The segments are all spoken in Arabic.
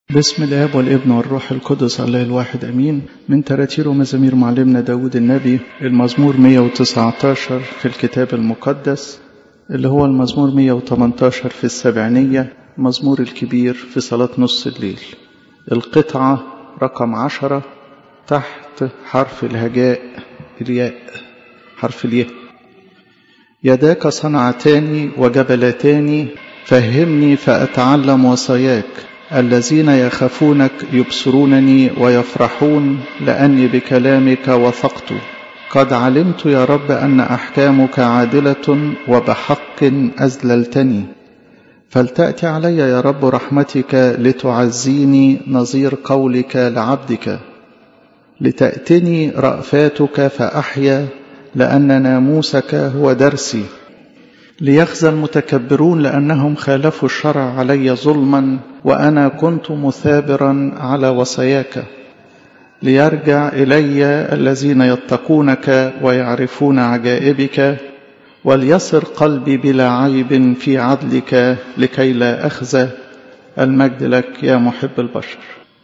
بسم الآب والابن والروح القدس الله الواحد أمين. من تراتير ومزامير معلمنا داود النبي المزمور 119 في الكتاب المقدس، اللي هو المزمور 118 في السبعينية، مزمور الكبير في صلاة نص الليل. القطعة رقم 10 تحت حرف الهجاء الياء، حرف الياء. يداك صنعتان وجبلتان، فهمني فأتعلم وصاياك. الذين يخافونك يبصرونني ويفرحون، لأني بكلامك وثقت. قد علمت يا رب أن أحكامك عادلة، وبحق أذللتني. فلتأتي علي يا رب رحمتك لتعزيني، نظير قولك لعبدك. لتأتني رأفاتك فأحيا، لأن ناموسك هو درسي. ليخزى المتكبرون لأنهم خالفوا الشرع علي ظلما، وأنا كنت مثابرا على وصاياك. ليرجع إلي الذين يتقونك ويعرفون عجائبك، وليصر قلبي بلا عيب في عدلك، لكي لا أخزى. المجد لك يا محب البشر.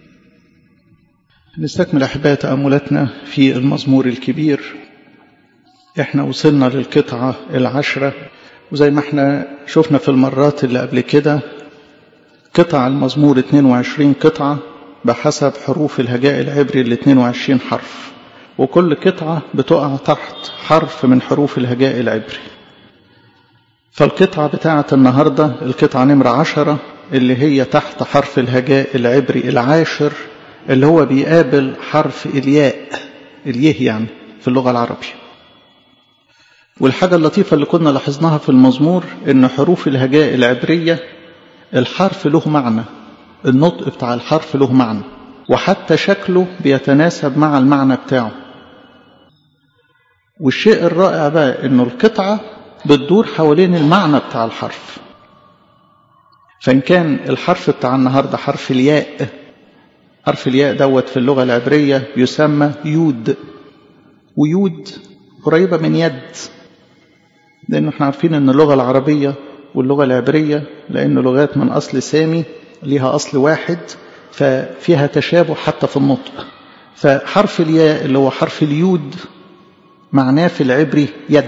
نستكمل أحباء تأملاتنا في المزمور الكبير. احنا وصلنا للقطعة 10، وزي ما احنا شفنا في المرات اللي قبل كده، قطع المزمور 22 قطعة بحسب حروف الهجاء العبري ال 22 حرف، وكل قطعة بتقع تحت حرف من حروف الهجاء العبري. فالقطعة بتاعة النهاردة القطعة نمرة 10، اللي هي تحت حرف الهجاء العبري العاشر، اللي هو بيقابل حرف الياء، اليه يعني في اللغة العربية. والحاجة اللطيفة اللي كنا لاحظناها في المزمور إن حروف الهجاء العبرية الحرف له معنى، النطق بتاع الحرف له معنى، وحتى شكله بيتناسب مع المعنى بتاعه. والشيء الرائع بقى إنه القطعة بتدور حوالين المعنى بتاع الحرف. فإن كان الحرف بتاع النهاردة حرف الياء، حرف الياء دوت في اللغة العبرية يسمى يود، ويود قريبة من يد، لأنه احنا عارفين أن اللغة العربية واللغة العبرية لأن لغات من أصل سامي لها أصل واحد، ففيها تشابه حتى في النطق. فحرف الياء اللي هو حرف اليود معناه في العبري يد.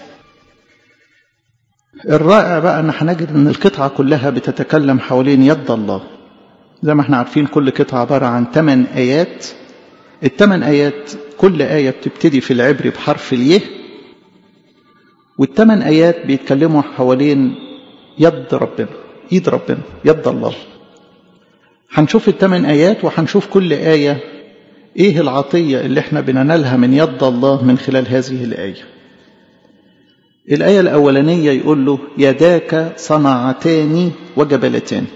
الرائع بقى أن هنجد أن القطعة كلها بتتكلم حوالين يد الله. زي ما احنا عارفين كل قطعة عبارة عن 8 آيات. ال8 آيات كل آية بتبتدي في العبري بحرف اليه، وال8 آيات بيتكلموا حوالين يد ربنا، ايد ربنا، يد الله. هنشوف ال8 آيات وهنشوف كل آية ايه العطية اللي احنا بننالها من يد الله من خلال هذه الآية. الآية الأولانية يقول له يداك صنعتان وجبلتان.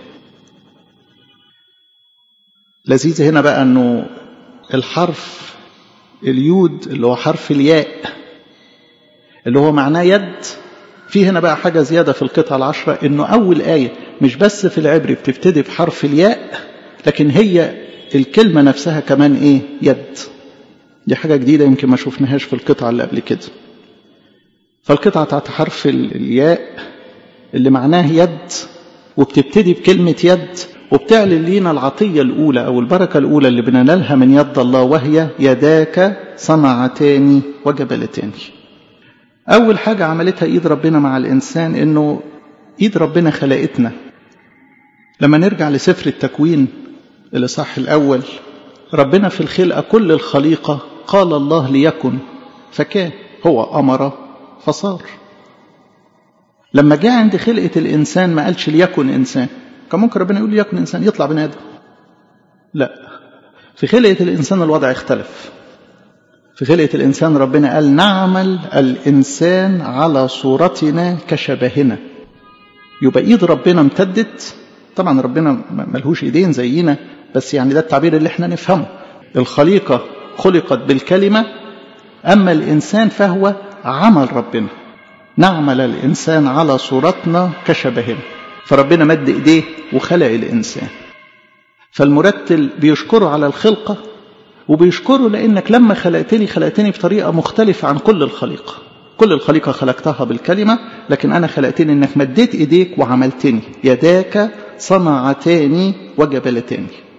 لذيذ هنا بقى انه الحرف اليود اللي هو حرف الياء اللي هو معناه يد، فيه هنا بقى حاجة زيادة في القطعة 10، انه اول آية مش بس في العبري بتبتدي بحرف الياء، لكن هي الكلمة نفسها كمان ايه؟ يد. دي حاجة جديدة يمكن ما شفناهاش في القطعة اللي قبل كده. فالقطعة بتاعت حرف الياء اللي معناه يد، وبتبتدي بكلمة يد، وبتعلن لينا العطية الأولى أو البركة الأولى اللي بننالها من يد الله، وهي يداك صنعتان وجبلتان. أول حاجة عملتها إيد ربنا مع الإنسان إنه إيد ربنا خلقتنا. لما نرجع لسفر التكوين الإصحاح الأول، ربنا في الخلقة كل الخليقة قال الله ليكن فكان، هو أمر فصار. لما جاء عند خلقة الإنسان ما قالش ليكن إنسان. كان ممكن ربنا يقول ليكن إنسان يطلع بني آدم، لا، في خلقة الإنسان الوضع اختلف. في خلقة الإنسان ربنا قال نعمل الإنسان على صورتنا كشبهنا. يبقى إيد ربنا امتدت. طبعا ربنا ملهوش إيدين زينا، بس يعني ده التعبير اللي احنا نفهمه. الخليقة خلقت بالكلمة، أما الإنسان فهو عمل ربنا. نعمل الإنسان على صورتنا كشبهنا. فربنا مد إيديه وخلق الإنسان. فالمرتل بيشكره على الخلقة، وبيشكره لأنك لما خلقتني بطريقة مختلفة عن كل الخليقة. كل الخليقة خلقتها بالكلمة، لكن أنا خلقتني إنك مديت إيديك وعملتني. يداك صنعتان وجبلتان.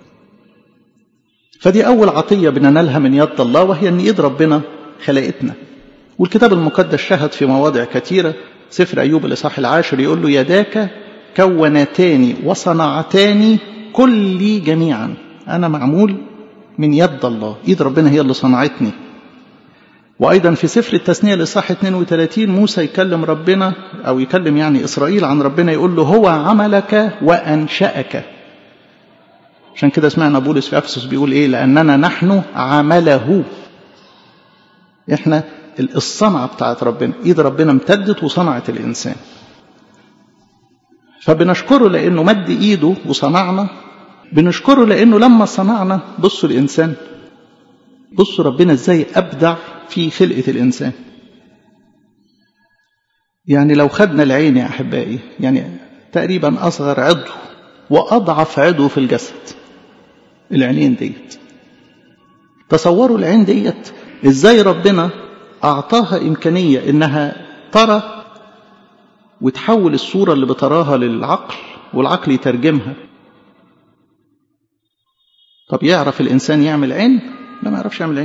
فدي أول عطية بننالها من يد الله، وهي أن إيد ربنا خلقتنا. والكتاب المقدس شهد في مواضع كثيرة. سفر أيوب الإصحاح 10 يقول له يداك كونتان وصنعتان كلي جميعا. أنا معمول من يد الله، إيد ربنا هي اللي صنعتني. وأيضا في سفر التثنية الإصحاح 32 موسى يكلم ربنا، أو يكلم يعني إسرائيل عن ربنا، يقول له هو عملك وأنشأك. عشان كده سمعنا بولس في أفسس بيقول إيه؟ لأننا نحن عمله. إحنا الصنعة بتاعت ربنا، إيد ربنا امتدت وصنعت الإنسان. فبنشكره لأنه مد إيده وصنعنا. بنشكره لأنه لما صنعنا، بصوا الإنسان، بصوا ربنا إزاي أبدع في خلقة الإنسان. يعني لو خدنا العين يا أحبائي، يعني تقريبا أصغر عضو وأضعف عضو في الجسد، العينين ديت. تصوروا العين ديت إزاي ربنا أعطاها إمكانية إنها ترى وتحول الصورة اللي بتراها للعقل، والعقل يترجمها. طب يعرف الإنسان يعمل عين؟ لا، ما يعرفش يعمل عين.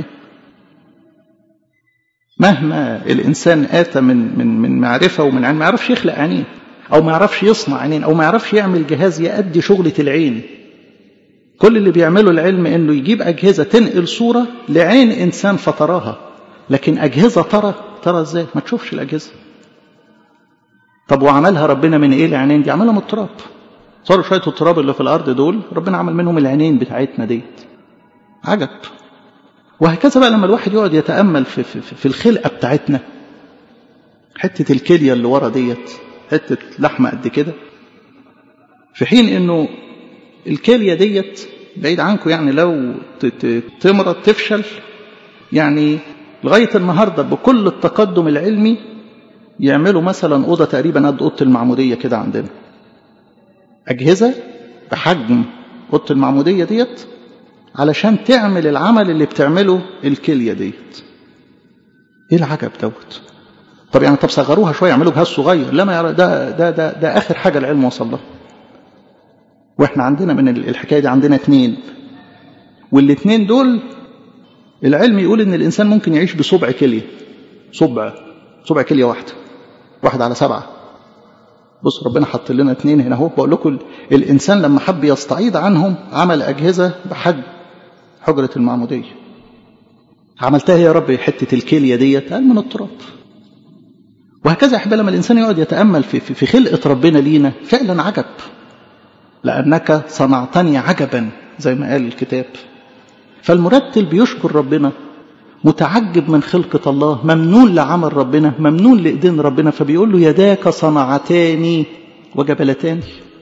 مهما الإنسان آتى من معرفة ومن علم، ما يعرفش يخلق عينين، أو ما يعرفش يصنع عينين، أو ما يعرفش يعمل جهاز يؤدي شغلة العين. كل اللي بيعمله العلم إنه يجيب أجهزة تنقل صورة لعين إنسان فتراها، لكن أجهزة ترى إزاي؟ ما تشوفش الأجهزة. طب وعملها ربنا من إيه العينين دي؟ عملها من التراب. صاروا شوية التراب اللي في الأرض دول ربنا عمل منهم العينين بتاعتنا ديت. عجب. وهكذا بقى لما الواحد يقعد يتأمل في الخلقة بتاعتنا، حتة الكلية اللي ورا ديت حتة لحمة قد كده، في حين إنه الكلية ديت بعيد عنكم، يعني لو تمرض تفشل، يعني لغاية النهاردة بكل التقدم العلمي يعملوا مثلا أوضة تقريبا قد أوضة المعمودية كده عندنا، أجهزة بحجم أوضة المعمودية ديت علشان تعمل العمل اللي بتعمله الكلية ديت. إيه العجب دوت؟ طب يعني طب صغروها شوية، يعملوا جهاز صغير. لا، ما ده آخر حاجة العلم وصل له. وإحنا عندنا من الحكاية دي عندنا 2، والاتنين دول العلم يقول إن الإنسان ممكن يعيش بصبع كلية، صبع كلية واحد على 7. بص ربنا حط لنا 2 هنا اهو. بقول لكم الإنسان لما حب يستعيض عنهم عمل أجهزة بحجم حجرة المعمودية. عملتها يا رب حتة الكلية ديت؟ قال من التراب. وهكذا يا أحبابي لما الإنسان يقعد يتأمل في خلقة ربنا لينا، فعلا عجب. لأنك صنعتني عجبا زي ما قال الكتاب. فالمرتل بيشكر ربنا، متعجب من خلقة الله، ممنون لعمل ربنا، ممنون لإيدين ربنا. فبيقول له يداك صنعتان وجبلتان.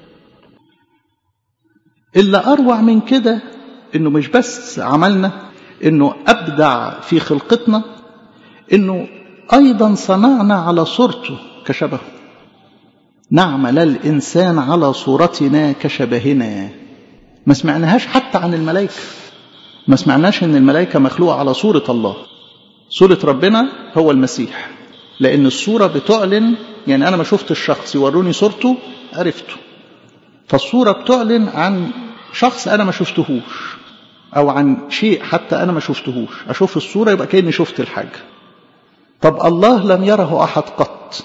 إلا أروع من كده إنه مش بس عملنا، إنه أبدع في خلقتنا، إنه أيضا صنعنا على صورته كشبهه. نعمل الإنسان على صورتنا كشبهنا. ما سمعناهاش حتى عن الملائكة. ما سمعناش إن الملائكة مخلوقة على صورة الله. صورة ربنا هو المسيح، لأن الصورة بتعلن. يعني أنا ما شفت الشخص، يوروني صورته عرفته. فالصورة بتعلن عن شخص أنا ما شفتهوش، أو عن شيء حتى أنا ما شفتهوش. أشوف الصورة يبقى كأني شفت الحاجة. طب الله لم يره أحد قط.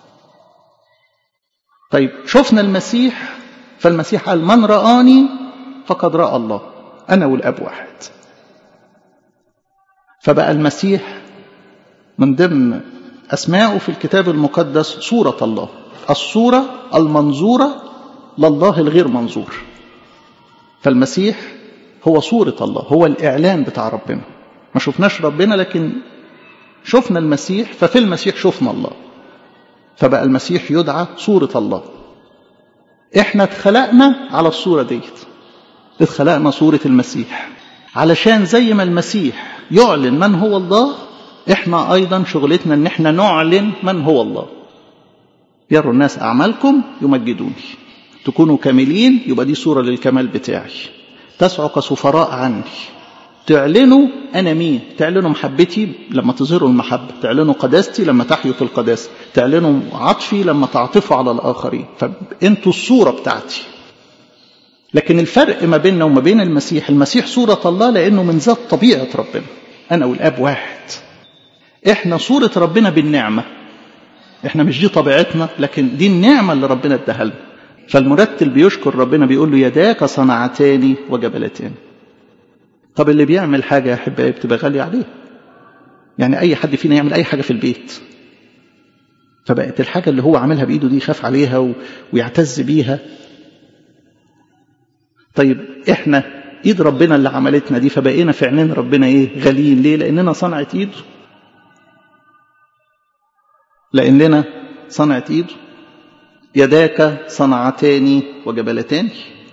طيب شفنا المسيح، فالمسيح قال من رآني فقد رأى الله، أنا والأب واحد. فبقى المسيح من ضمن أسماءه في الكتاب المقدس صورة الله، الصورة المنظورة لله الغير منظور. فالمسيح هو صورة الله، هو الإعلان بتاع ربنا. ما شفناش ربنا لكن شفنا المسيح، ففي المسيح شفنا الله. فبقى المسيح يدعى صورة الله. احنا اتخلقنا على الصورة ديت، اتخلقنا صورة المسيح، علشان زي ما المسيح يعلن من هو الله، احنا ايضا شغلتنا ان احنا نعلن من هو الله. يروا الناس اعمالكم يمجدوني، تكونوا كاملين، يبقى دي صورة للكمال بتاعي. تسعوا كسفراء عني، تعلنوا أنا مين، تعلنوا محبتي لما تظهروا المحبة، تعلنوا قداستي لما تحيوا في القداسة، تعلنوا عطفي لما تعطفوا على الآخرين. فأنتوا الصورة بتاعتي. لكن الفرق ما بيننا وما بين المسيح صورة الله لأنه من ذات طبيعة ربنا. أنا والآب واحد. إحنا صورة ربنا بالنعمة. إحنا مش دي طبيعتنا، لكن دي النعمة اللي ربنا اداها لنا. فالمرتل بيشكر ربنا بيقول له يداك صنعتان وجبلتان. طب اللي بيعمل حاجة يا أحبائي بتبقى غالية عليه. يعني أي حد فينا يعمل أي حاجة في البيت، فبقت الحاجة اللي هو عاملها بإيده دي يخاف عليها ويعتز بيها. طيب إحنا إيد ربنا اللي عملتنا دي، فبقينا في عينين ربنا إيه؟ غاليين. ليه؟ لأننا صنعت إيده. لأننا صنعت إيده. يداك صنعتان وجبلتان.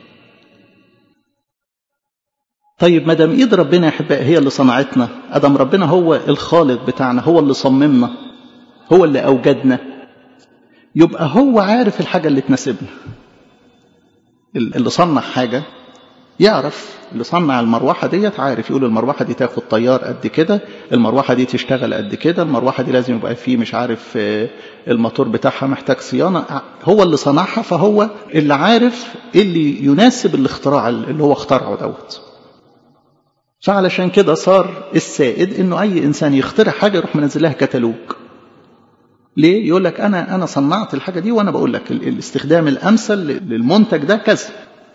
طيب ما دام ايد ربنا يا احبائي هي اللي صنعتنا، ادم ربنا هو الخالق بتاعنا، هو اللي صممنا، هو اللي اوجدنا، يبقى هو عارف الحاجه اللي تناسبنا. اللي صنع حاجه يعرف. اللي صنع المروحه ديت عارف، يقول المروحه دي تاخد تيار قد كده، المروحه دي تشتغل قد كده، المروحه دي لازم يبقى فيه مش عارف الموتور بتاعها محتاج صيانه. هو اللي صنعها، فهو اللي عارف اللي يناسب الاختراع اللي هو اخترعه دوت. فعلشان كده صار السائد انه اي انسان يخترع حاجه يروح منزل لها كتالوج. ليه؟ يقول لك انا صنعت الحاجه دي، وانا بقول لك الاستخدام الامثل للمنتج ده كذا.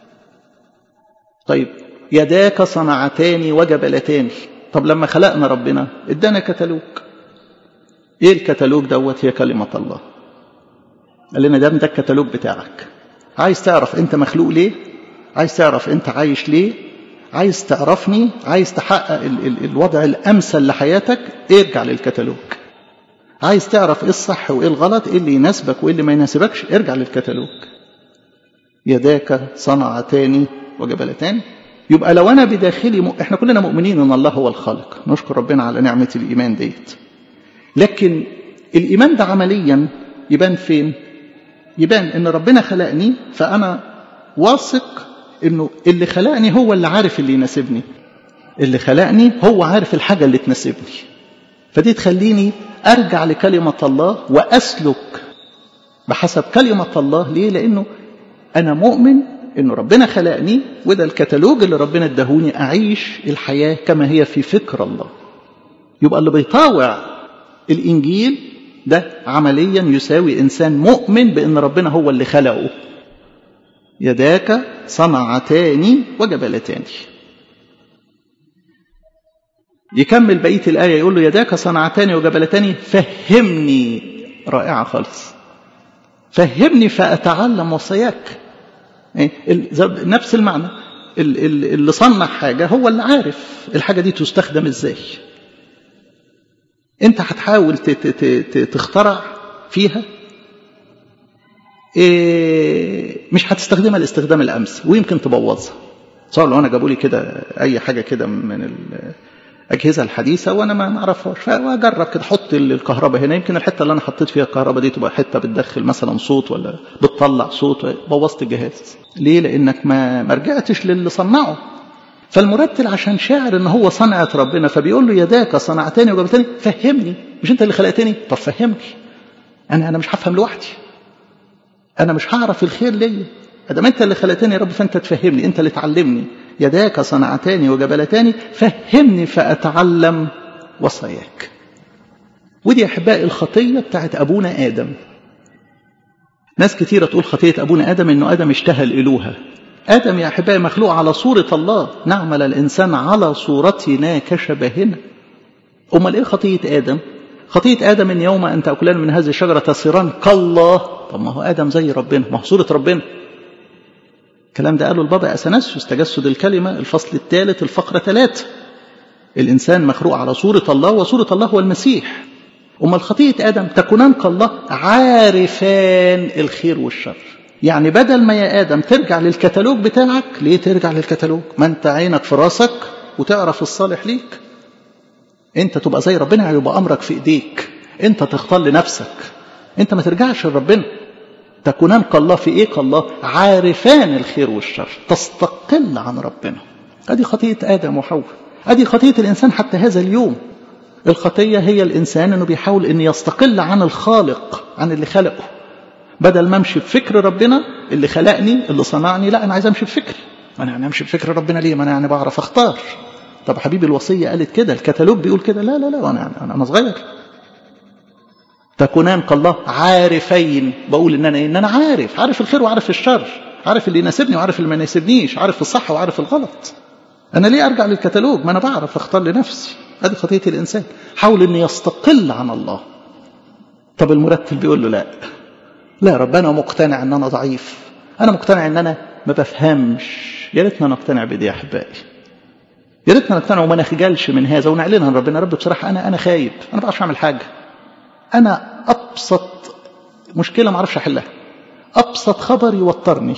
طيب يداك صنعتان وجبلتان. طب لما خلقنا ربنا ادانا كتالوج. ايه الكتالوج دوت؟ هي كلمه الله. قال لنا ده الكتالوج بتاعك. عايز تعرف انت مخلوق ليه؟ عايز تعرف انت عايش ليه؟ عايز تعرفني؟ عايز تحقق الوضع الأمثل لحياتك؟ ارجع للكتالوج. عايز تعرف ايه الصح وايه الغلط، ايه اللي يناسبك وايه اللي ما يناسبكش؟ ارجع للكتالوج. يداك صنعتان وجبلتان. يبقى لو انا بداخلي احنا كلنا مؤمنين ان الله هو الخالق، نشكر ربنا على نعمة الإيمان ديت. لكن الإيمان ده عمليا يبان فين؟ يبان ان ربنا خلقني، فأنا واثق انه اللي خلقني هو اللي عارف اللي يناسبني. اللي خلقني هو عارف الحاجة اللي تناسبني. فدي تخليني ارجع لكلمة الله واسلك بحسب كلمة الله. ليه؟ لانه انا مؤمن انه ربنا خلقني، وده الكتالوج اللي ربنا اداهوني اعيش الحياة كما هي في فكر الله. يبقى اللي بيطاوع الانجيل ده عمليا يساوي انسان مؤمن بان ربنا هو اللي خلقه. يداك صنعتان وجبلتان. يكمل بقية الآية يقول له يداك صنعتان وجبلتان فهمني. رائعة خالص. فهمني فأتعلم وصاياك. نفس المعنى. اللي صنع حاجة هو اللي عارف الحاجة دي تستخدم ازاي. انت هتحاول تخترع فيها، مش هتستخدمها الاستخدام الأمثل ويمكن تبوظها. صار لو أنا جابوا لي كده أي حاجة كده من الأجهزة الحديثة وأنا ما نعرفهاش، فأجرب كده حط الكهرباء هنا، يمكن الحتة اللي أنا حطيت فيها الكهرباء دي تبقى حتة بتدخل مثلا صوت ولا بتطلع صوت، بوظت الجهاز. ليه؟ لأنك ما رجعتش للي صنعه. فالمرتل عشان شاعر إن هو صنعت ربنا، فبيقول له يداك صنعتني وجبلتني فهمني. مش أنت اللي خلقتني؟ طب فهمني. أنا مش هفهم لوحدي، أنا مش هعرف الخير ليا. أدام أنت اللي خلقتني يا رب فأنت تفهمني، أنت اللي تعلمني. يداك صنعتان وجبلتان فهمني فأتعلم وصاياك. ودي أحبائي الخطية بتاعت أبونا آدم. ناس كتيرة تقول خطية أبونا آدم إنه آدم اشتهى الإلوهة. آدم يا أحبائي مخلوق على صورة الله، نعمل الإنسان على صورتنا كشبهنا. أمال إيه خطية آدم؟ خطية آدم إن يوم أن تأكلان من هذه الشجرة تصيران كالله. طب ما هو آدم زي ربنا، ما هو صورة ربنا. الكلام ده قاله البابا أثناسيوس تجسد الكلمة الفصل 3 الفقرة 3. الإنسان مخلوق على صورة الله، وصورة الله هو المسيح. أمال خطية آدم تكونان كالله عارفان الخير والشر. يعني بدل ما يا آدم ترجع للكتالوج بتاعك، ليه ترجع للكتالوج؟ ما أنت عينك في راسك وتعرف الصالح ليك. أنت تبقى زي ربنا، يبقى أمرك في إيديك، أنت تختار لنفسك، أنت ما ترجعش لربنا. تكونان كالله في إيه؟ كالله عارفان الخير والشر، تستقل عن ربنا. هذه خطية آدم وحواء، هذه خطية الإنسان حتى هذا اليوم. الخطية هي الإنسان أنه بيحاول أن يستقل عن الخالق، عن اللي خلقه. بدل ما امشي بفكر ربنا اللي خلقني اللي صنعني، لا انا عايز امشي بفكري. انا يعني امشي بفكر ربنا ليه؟ ما انا يعني بعرف اختار. طب حبيبي الوصيه قالت كده، الكتالوج بيقول كده. لا لا لا، انا صغير. تكونان كالله عارفين، بقول ان انا عارف الخير وعارف الشر، عارف اللي يناسبني وعارف اللي ما يناسبنيش، عارف الصح وعارف الغلط. انا ليه ارجع للكتالوج؟ ما انا بعرف اختار لنفسي. ادي خطيه الانسان، حاول ان يستقل عن الله. طب المرتل بيقول له لا رب، انا مقتنع ان انا ضعيف، انا مقتنع ان انا ما بفهمش. يا ريتنا نقتنع بدي يا احبائي، يا ريتنا نقتنع وما نخجلش من هذا ونعلنها لربنا. رب بصراحه انا خايب، انا ما بعرفش اعمل حاجه، انا ابسط مشكله ما اعرفش احلها، ابسط خبر يوترني،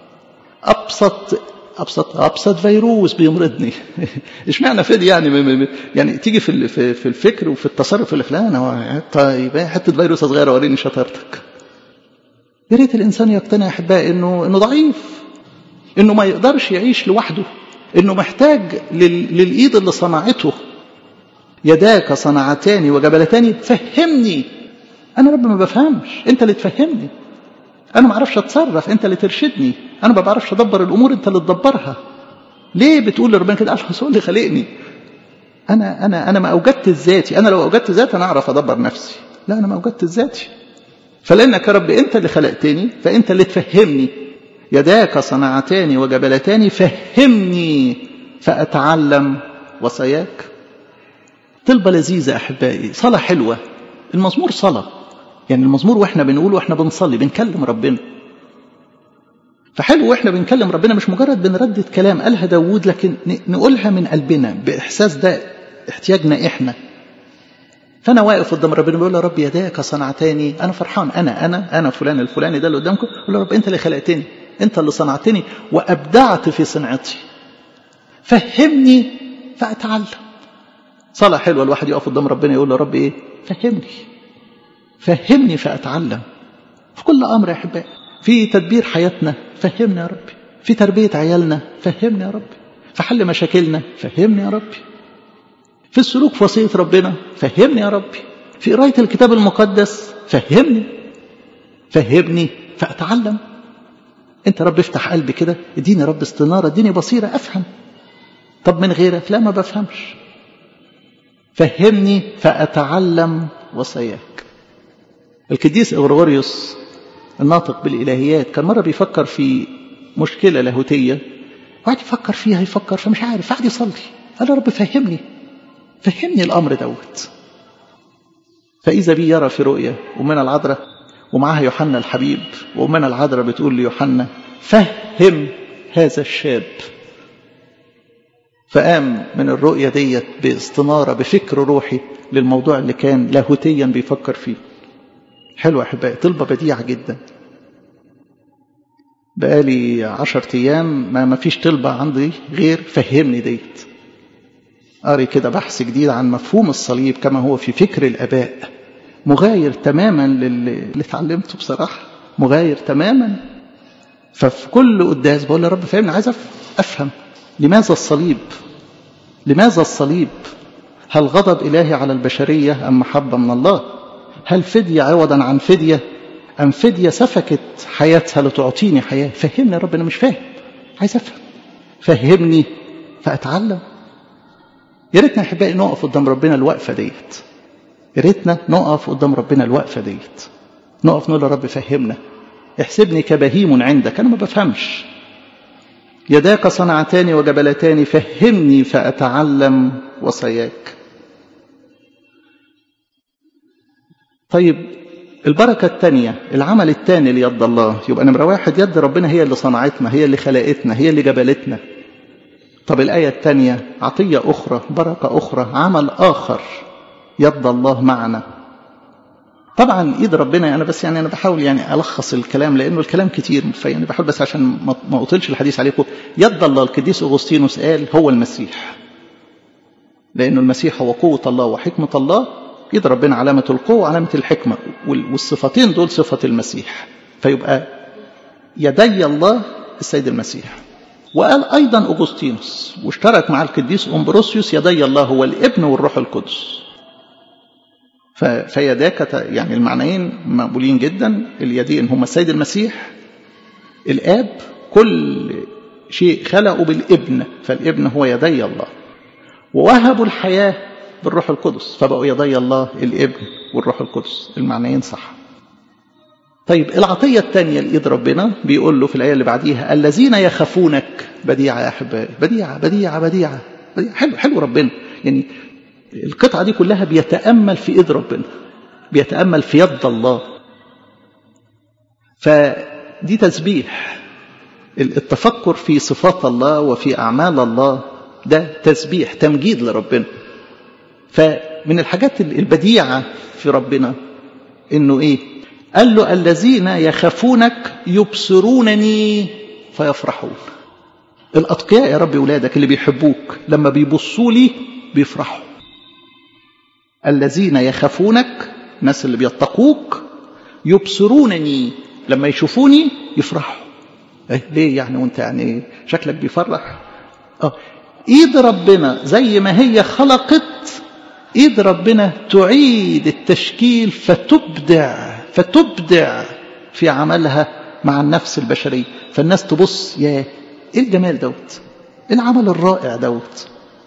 ابسط فيروس بيمرضني. اشمعنى فدي يعني تيجي في الفكر وفي التصرف اللي فلان طيب حته فيروس صغيره وريني شطارتك. يا ريت الانسان يقتنع يا احبائي انه ضعيف، انه ما يقدرش يعيش لوحده، انه محتاج للايد اللي صنعته. يداك صنعتان وجبلتان فهمني. انا رب ما بفهمش، انت اللي تفهمني. انا ما اعرفش اتصرف، انت اللي ترشدني. انا ما بعرفش ادبر الامور، انت اللي تدبرها. ليه بتقول لربنا كده؟ عشان هو اللي خلقني. انا ما اوجدت ذاتي. انا لو اوجدت ذاتي انا اعرف ادبر نفسي. لا، انا ما اوجدت ذاتي. فلانك يا رب انت اللي خلقتني، فانت اللي تفهمني. يداك صنعتان وجبلتان فهمني فاتعلم وصاياك. طلبه لذيذه احبائي، صلاه حلوه. المزمور صلاه، يعني المزمور واحنا بنقول واحنا بنصلي بنكلم ربنا. فحلو واحنا بنكلم ربنا مش مجرد بنردد كلام قالها داود، لكن نقولها من قلبنا باحساس ده احتياجنا احنا. فانا واقف قدام ربنا بقول له رب يداك صنعتني، انا فرحان، انا فلان الفلاني ده اللي قدامكم، بقول له رب انت اللي خلقتني، انت اللي صنعتني وابدعت في صنعتي، فهمني فاتعلم. صلاة حلوة الواحد يقف قدام ربنا يقول له رب ايه؟ فهمني فاتعلم. في كل امر يا احبائي، في تدبير حياتنا فهمني يا ربي، في تربية عيالنا فهمني يا ربي، في حل مشاكلنا فهمني يا ربي، في السلوك في وصية ربنا فهمني يا ربي، في قراية الكتاب المقدس فهمني فأتعلم. انت رب افتح قلبي كده، اديني رب استنارة، اديني بصيرة افهم. طب من غيرك لا، ما بفهمش. فهمني فأتعلم وصاياك. القديس غريغوريوس الناطق بالإلهيات كان مرة بيفكر في مشكلة لاهوتية، وقعد يفكر فيها فمش عارف، قعد يصلي قال يا رب فهمني الأمر دوت. فإذا بي يرى في رؤية ومن العذراء ومعها يوحنا الحبيب، ومن العذراء بتقول ليوحنا فهم هذا الشاب. فقام من الرؤية ديت باستنارة بفكر روحي للموضوع اللي كان لاهوتيا بيفكر فيه. حلوة أحبائي، طلبة بديعة جدا. بقالي 10 أيام ما فيش طلبة عندي غير فهمني ديت. قاري كده بحث جديد عن مفهوم الصليب كما هو في فكر الآباء، مغاير تماما للي اتعلمته بصراحة، مغاير تماما. ففي كل قداس بقول يا رب فهمني، عايز أفهم لماذا الصليب؟ هل غضب إلهي على البشرية أم محبة من الله؟ هل فدية عوضا عن فدية أم فدية سفكت حياتها لتعطيني حياة؟ فهمني يا رب، أنا مش فاهم، عايز أفهم. فهمني فأتعلم. يا ريتنا أحبائي نقف قدام ربنا الوقفة ديت، يا ريتنا نقف قدام ربنا الوقفة ديت، نقف نقول يا رب فهمنا، احسبني كبهيم عندك، أنا ما بفهمش. يداك صنعتان وجبلتان فهمني فأتعلم وصاياك. طيب البركة الثانية، العمل الثاني ليد الله. يبقى نمرة 1 يد ربنا هي اللي صنعتنا، هي اللي خلقتنا، هي اللي جبلتنا. طب الآية الثانية عطية أخرى، بركة أخرى، عمل آخر، يد الله معنا. طبعا إيد ربنا أنا بس أنا بحاول ألخص الكلام لأنه الكلام كتير، بحاول بس عشان ما أطلش الحديث عليكم. يد الله القديس أغسطينوس قال هو المسيح، لأنه المسيح هو قوة الله وحكمة الله. إيد ربنا علامة القوة وعلامة الحكمة، والصفتين دول صفة المسيح. فيبقى يدي الله السيد المسيح. وقال أيضا أغسطينوس واشترك مع القديس أمبروسيوس يدي الله هو الابن والروح القدس. فيداك يعني المعنيين مقبولين جدا. اليدين هم السيد المسيح، الآب كل شيء خلقه بالابن، فالابن هو يدي الله، ووهبوا الحياة بالروح القدس، فبقوا يدي الله الابن والروح القدس. المعنيين صح. طيب العطية الثانية لإيد ربنا بيقول له في الآية اللي بعديها الذين يخافونك. بديعة يا أحبائي، بديعة بديعة بديعة, بديعة. حلو حلو ربنا. يعني القطعة دي كلها بيتأمل في إيد ربنا، بيتأمل في يد الله. فدي تسبيح. التفكر في صفات الله وفي أعمال الله ده تسبيح، تمجيد لربنا. فمن الحاجات البديعة في ربنا إنه إيه؟ قال له الذين يخافونك يبصرونني فيفرحون. الأتقياء يا رب ولادك اللي بيحبوك لما بيبصوا لي بيفرحوا. الذين يخافونك، الناس اللي بيتقوك، يبصرونني لما يشوفوني يفرحوا. ليه يعني وانت يعني شكلك بيفرح؟ ايد ربنا زي ما هي خلقت، ايد ربنا تعيد التشكيل فتبدع في عملها مع النفس البشرية. فالناس تبص يا ايه الجمال دوت، ايه العمل الرائع دوت.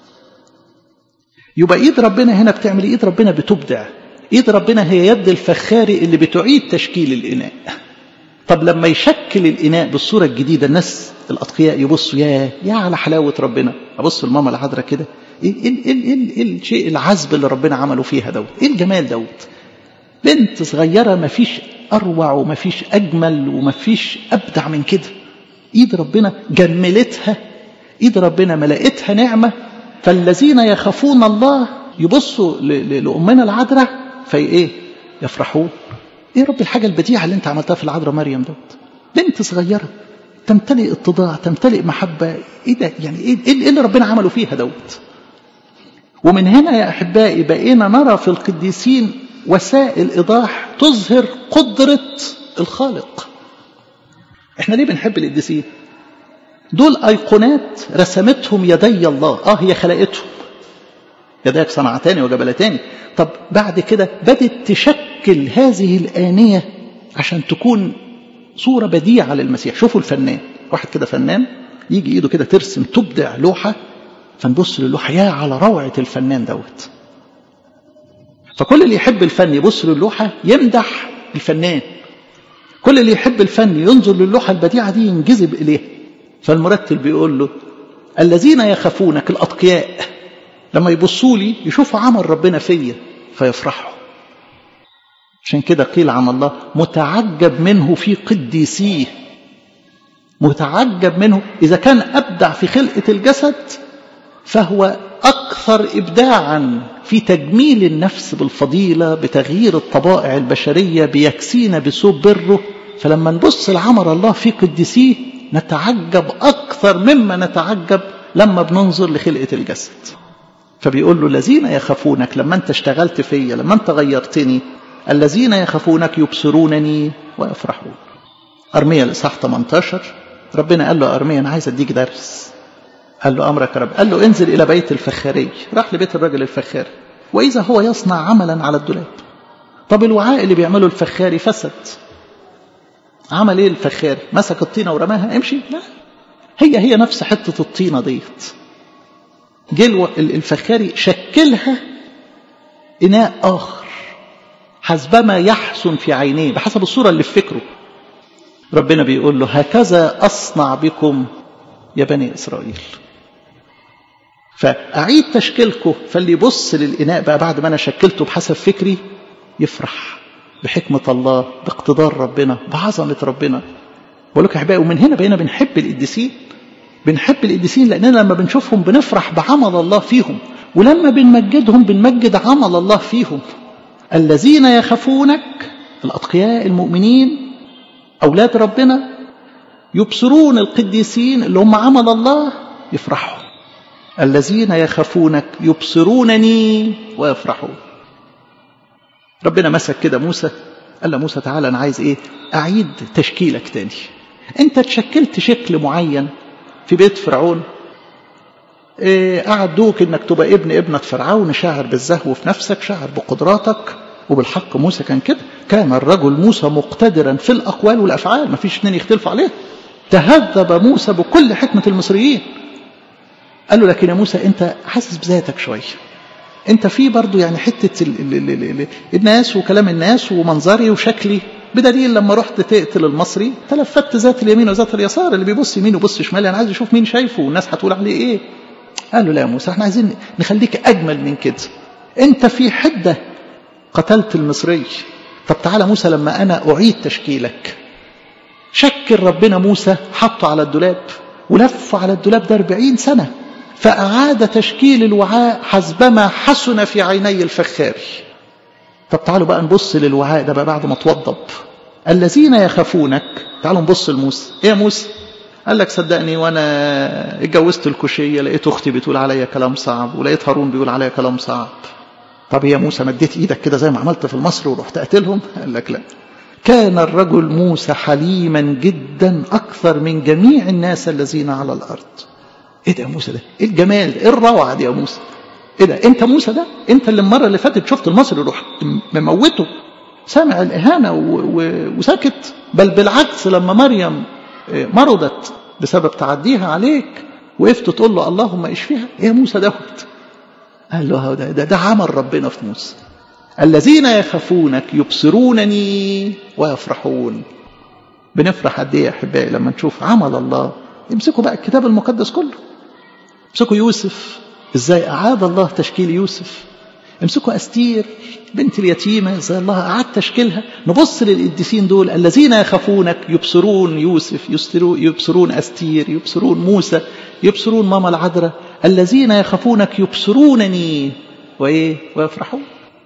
يبقى ايد ربنا هنا بتعمل، ايد ربنا بتبدع. ايد ربنا هي يد الفخاري اللي بتعيد تشكيل الإناء. طب لما يشكل الإناء بالصورة الجديدة الناس الأتقياء يبصوا يا على حلاوة ربنا. أبص الماما العذراء كده، إيه الشيء العذب اللي ربنا عمله فيها دوت، إيه الجمال دوت. بنت صغيرة ما فيش أروع وما فيش أجمل وما فيش أبدع من كده. إيد ربنا جملتها، إيد ربنا ملأتها نعمة. فالذين يخافون الله يبصوا لأمنا العذراء في يفرحون. ايه رب الحاجة البديعة اللي انت عملتها في العذراء مريم دوت. بنت صغيرة تمتلئ اتضاع، تمتلئ محبة. ايه ده يعني، ايه اللي ربنا عمله فيها دوت. ومن هنا يا احبائي بقينا نرى في القديسين وسائل ايضاح تظهر قدرة الخالق. احنا ليه بنحب القديسين؟ دول ايقونات رسمتهم يدي الله. هي خلقتهم، يداك صنعتان وجبلتان. طب بعد كده بدت تشكل هذه الآنية عشان تكون صورة بديعة للمسيح. شوفوا الفنان، واحد كده فنان يجي ايده كده ترسم تبدع لوحة، فنبص للوحة يا على روعة الفنان دوت. فكل اللي يحب الفن يبص للوحة يمدح الفنان، كل اللي يحب الفن ينظر للوحة البديعة دي ينجذب إليها. فالمرتل بيقول له الذين يخافونك الأتقياء لما يبصوا لي يشوفوا عمل ربنا فيا فيفرحوا. عشان كده قيل عن الله متعجب منه في قديسيه. متعجب منه. إذا كان أبدع في خلقة الجسد فهو أكثر إبداعا في تجميل النفس بالفضيلة، بتغيير الطبائع البشرية، بيكسينا بثوب بره. فلما نبص لعمل الله في قديسيه نتعجب أكثر مما نتعجب لما بننظر لخلقة الجسد. فبيقول له الذين يخافونك، لما انت اشتغلت فيا، لما انت غيرتني، الذين يخافونك يبصرونني ويفرحون. أرميا الإصحاح 18 ربنا قال له أرميا أنا عايز أديك درس. قال له أمرك يا رب. قال له انزل إلى بيت الفخاري. راح لبيت الرجل الفخاري، وإذا هو يصنع عملا على الدولاب. طب الوعاء اللي بيعمله الفخاري فسد. عمل ايه الفخاري؟ مسك الطينة ورماها امشي؟ لا، هي نفس حتة الطينة ديت. جه الفخاري شكلها إناء آخر حسبما يحسن في عينيه، بحسب الصورة اللي في فكره. ربنا بيقول له هكذا أصنع بكم يا بني إسرائيل. فأعيد تشكيلكم. فاللي يبص للإناء بقى بعد ما أنا شكلته بحسب فكري يفرح بحكمة الله، باقتدار ربنا، بعظمة ربنا. بقول لك يا أحبائي، ومن هنا بقينا بنحب القديسين. بنحب القديسين لأننا لما بنشوفهم بنفرح بعمل الله فيهم، ولما بنمجدهم بنمجد عمل الله فيهم. الذين يخافونك الأتقياء المؤمنين أولاد ربنا يبصرون القديسين اللي هم عمل الله يفرحوا. الذين يخافونك يبصرونني ويفرحون. ربنا مسك كده موسى، قال له موسى تعالى أنا عايز أعيد تشكيلك تاني. أنت تشكلت شكل معين في بيت فرعون، أعدوك إنك تبقى ابنة فرعون، شاعر بالزهو في نفسك، شاعر بقدراتك، وبالحق موسى كان كده، كان الرجل موسى مقتدرا في الأقوال والأفعال، ما فيش اتنين يختلفوا عليه. تهذب موسى بكل حكمة المصريين. قال له لكن يا موسى أنت حاسس بذاتك شوية، أنت في برضو يعني حتة الناس وكلام الناس ومنظري وشكلي، بدليل لما رحت تقتل المصري تلفت ذات اليمين وذات اليسار، اللي بيبص يمين وبص شمال أنا عايز أشوف مين شايفه والناس هتقول عليه إيه. قال له لا يا موسى احنا عايزين نخليك أجمل من كده، أنت في حدة قتلت المصري، طب تعالى موسى لما أنا أعيد تشكيلك. شكل ربنا موسى حطه على الدولاب ولف على الدولاب ده 40 سنة، فأعاد تشكيل الوعاء حسبما حسن في عيني الفخاري. طب تعالوا بقى نبص للوعاء ده بقى بعد ما توضب. الذين يخافونك، تعالوا نبص لموسى. ايه يا موسى؟ قال لك صدقني وانا اتجوزت الكوشية لقيت اختي بتقول عليا كلام صعب، ولقيت هارون بيقول عليا كلام صعب. طب يا موسى مديت ايدك كده زي ما عملت في المصري ورحت قتلهم؟ قال لك لا، كان الرجل موسى حليما جدا أكثر من جميع الناس الذين على الأرض. ايه ده يا موسى ده؟ ايه الجمال ده؟ ايه الروعة دي يا موسى؟ ايه ده؟ انت موسى ده؟ انت اللي المرة اللي فاتت شفت المصري رحت مموته سامع الإهانة وساكت؟ بل بالعكس لما مريم مرضت بسبب تعديها عليك وقفت تقول له اللهم اشفيها. ايه يا موسى دوت؟ قال له ده عمل ربنا في موسى. الذين يخافونك يبصرونني ويفرحون. بنفرح قد ايه يا احبائي لما نشوف عمل الله. امسكوا بقى الكتاب المقدس كله، امسكوا يوسف ازاي اعاد الله تشكيل يوسف، امسكوا استير بنت اليتيمه ازاي الله اعاد تشكيلها. نبص للقديسين دول الذين يخافونك يبصرون يوسف، يبصرون استير، يبصرون موسى، يبصرون ماما العذراء. الذين يخافونك يبصرونني ويفرحون.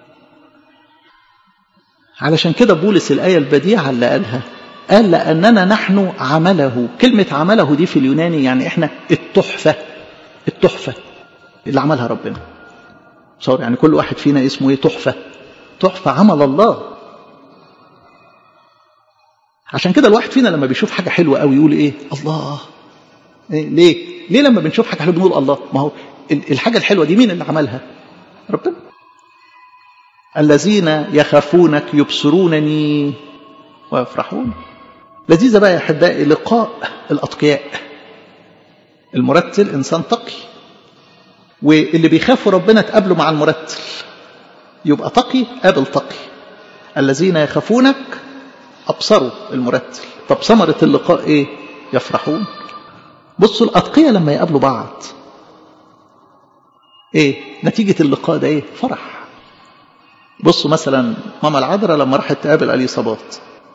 علشان كده بولس الآية البديعة اللي قال لأننا نحن عمله. كلمة عمله دي في اليوناني يعني إحنا التحفة اللي عملها ربنا. صار يعني كل واحد فينا اسمه تحفة عمل الله. عشان كده الواحد فينا لما بيشوف حاجة حلوة قوي يقول إيه؟ الله. ليه لما بنشوف حاجة حلوة بنقول الله؟ ما هو الحاجة الحلوة دي مين اللي عملها؟ ربنا. الذين يخافونك يبصرونني ويفرحون. لذيذة بقى يا أحبائي لقاء الأتقياء. المرتل إنسان تقي، واللي بيخافوا ربنا تقابلوا مع المرتل يبقى تقي قابل تقي. الذين يخافونك أبصروا المرتل. طب ثمرة اللقاء إيه؟ يفرحون. بصوا الأتقياء لما يقابلوا بعض إيه نتيجة اللقاء ده؟ إيه؟ فرح. بصوا مثلا ماما العذراء لما راحت تقابل اليصابات.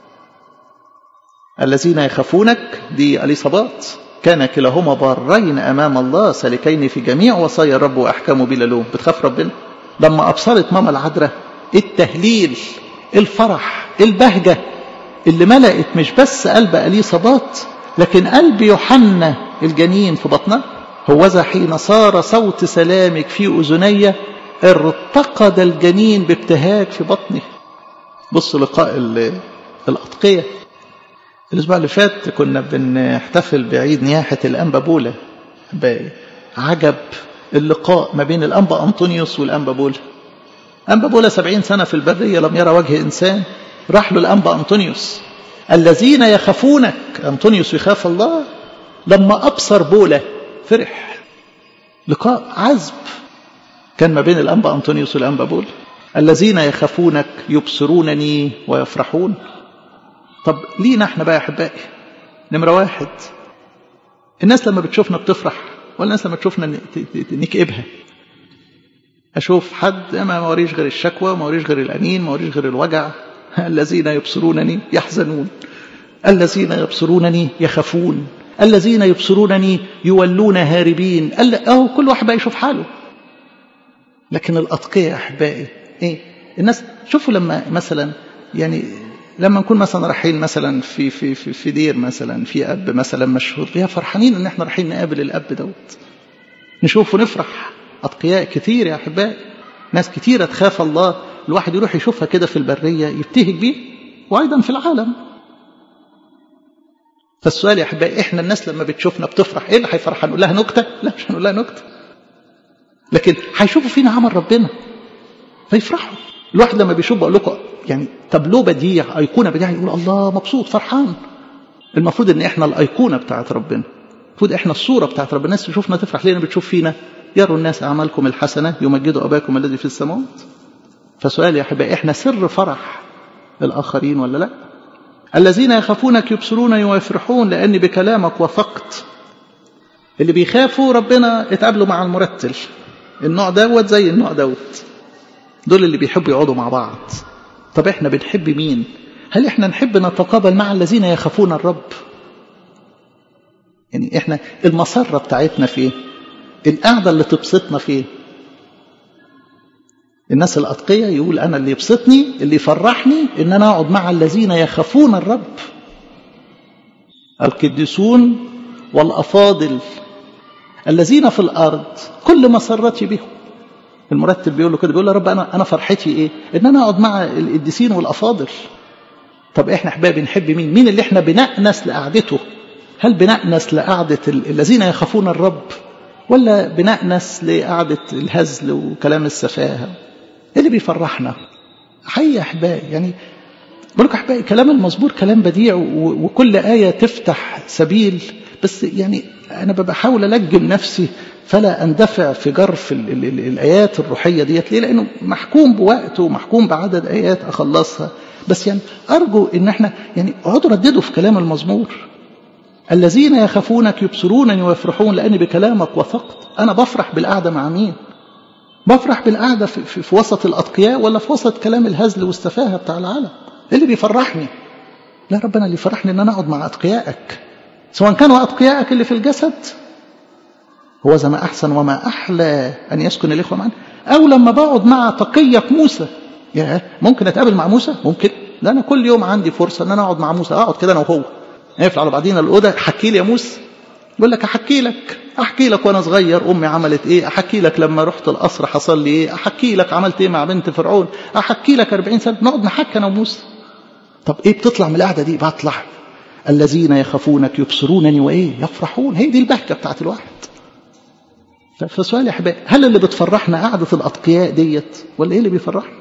الذين يخافونك دي اليصابات كان كلاهما بارين امام الله سالكين في جميع وصايا الرب واحكامه بلا لوم. بتخاف ربنا. لما ابصرت ماما العذراء التهليل، الفرح، البهجه اللي ملأت مش بس قلب اليصابات لكن قلب يوحنا الجنين في بطنها. هوذا حين صار صوت سلامك في اذني ارتقد الجنين بابتهاج في بطنه. بصوا لقاء الأتقياء. الأسبوع اللي فات كنا بنحتفل بعيد نياحة الأنبا بولا. عجب اللقاء ما بين الأنبا أنطونيوس والأنبا بولا. أنبا بولا 70 سنة في البرية لم يرى وجه إنسان. راح له الأنبا أنطونيوس. الذين يخافونك، أنطونيوس يخاف الله. لما أبصر بولا فرح. لقاء عذب كان ما بين الأنبا أنطونيوس والأنبا بولا. الذين يخافونك يبصرونني ويفرحون. طب لينا احنا بقى يا أحبائي؟ نمرة واحد، الناس لما بتشوفنا بتفرح ولا الناس لما تشوفنا نكئبها؟ أشوف حد ما وريش غير الشكوى، ما وريش غير الأنين، ما وريش غير الوجع. الذين يبصرونني يحزنون، الذين يبصرونني يخافون، الذين يبصرونني يولون هاربين. كل واحد بقى يشوف حاله. لكن الأتقياء يا أحبائي إيه؟ الناس شوفوا لما مثلا يعني لما نكون مثلا رايحين مثلا في دير مثلا في أب مثلا مشهور فيها فرحانين إن إحنا رايحين نقابل الأب دوت. نشوف ونفرح. أتقياء كتير يا أحبائي، ناس كتيرة تخاف الله. الواحد يروح يشوفها كده في البرية يبتهج بيه، وأيضا في العالم. فالسؤال يا أحبائي، إحنا الناس لما بتشوفنا بتفرح، إيه اللي هيفرح؟ هنقول لها نكتة؟ لا مش هنقول لها نكتة، لكن هيشوفوا فينا عمل ربنا فيفرحوا. الواحد لما بيشوف بقول لكم يعني تابلو بديع، أيقونة بديع، يقول الله مبسوط فرحان. المفروض ان احنا الأيقونة بتاعت ربنا، المفروض احنا الصورة بتاعت ربنا. الناس تشوفنا تفرح ليه؟ بتشوف فينا يروا الناس أعمالكم الحسنة يمجدوا أباكم الذي في السماوات. فسؤال يا أحبائي، احنا سر فرح الآخرين ولا لا؟ الذين يخافونك يبصرون ويفرحون لأني بكلامك وثقت. اللي بيخافوا ربنا اتقابلوا مع المرتل، النوع دوت زي النوع دوت، دول اللي بيحبوا يقعدوا مع بعض. طب احنا بنحب مين؟ هل احنا نحب نتقابل مع الذين يخافون الرب؟ يعني احنا المسرة بتاعتنا فيه، القعدة اللي تبسطنا فيه. الناس الأتقية يقول أنا اللي يبسطني اللي يفرحني إن أنا أقعد مع الذين يخافون الرب، القديسون والأفاضل الذين في الأرض كل مسرتي بهم. المرتب بيقول له كده، بيقول له رب أنا فرحتي إيه؟ إن أنا أقعد مع القديسين والأفاضل. طب إحنا أحبابي نحب مين؟ مين اللي إحنا بنأنس لقعدته؟ هل بنأنس لقعدة الذين يخافون الرب، ولا بنأنس لقعدة الهزل وكلام السفاهة؟ اللي بيفرحنا حقيقة أحبائي. يعني بقول لكم أحبائي كلام المزمور كلام بديع، وكل آية تفتح سبيل، بس يعني أنا بحاول ألجم نفسي فلا أندفع في جرف الآيات الروحية ديت. ليه؟ لأنه محكوم بوقته ومحكوم بعدد آيات أخلصها. بس يعني أرجو إن احنا يعني اقعدوا رددوا في كلام المزمور. الذين يخافونك يبصرونني ويفرحون لأني بكلامك وثقت. أنا بفرح بالقعدة مع مين؟ بفرح بالقعدة في وسط الأتقياء ولا في وسط كلام الهزل والسفاهة بتاع العالم؟ اللي بيفرحني لا ربنا اللي يفرحني إن أنا أقعد مع أتقيائك، سواء كانوا أتقيائك اللي في الجسد، هو زي ما أحسن وما أحلى أن يسكن الإخوة معنا، أو لما بقعد مع تقيك موسى. ممكن أتقابل مع موسى؟ ممكن. لا أنا كل يوم عندي فرصة أن أنا أقعد مع موسى، أقعد كده أنا وهو نقفل على بعضينا الأوضة. حكي لي يا موسى، يقول لك أحكي لك وأنا صغير أمي عملت إيه، أحكي لك لما رحت القصر حصل لي إيه، أحكي لك عملت إيه مع بنت فرعون، أحكي لك 40 سنة نقعد نحكي أنا وموسى. طب إيه بتطلع من القعدة دي؟ بطلع الذين يخافونك يبصرونني وإيه يفرحون. هي دي البهجة بتاعت الواحد. فسؤال يا أحبائي، هل اللي بتفرحنا قعدة الأتقياء ديت ولا إيه اللي بيفرحنا؟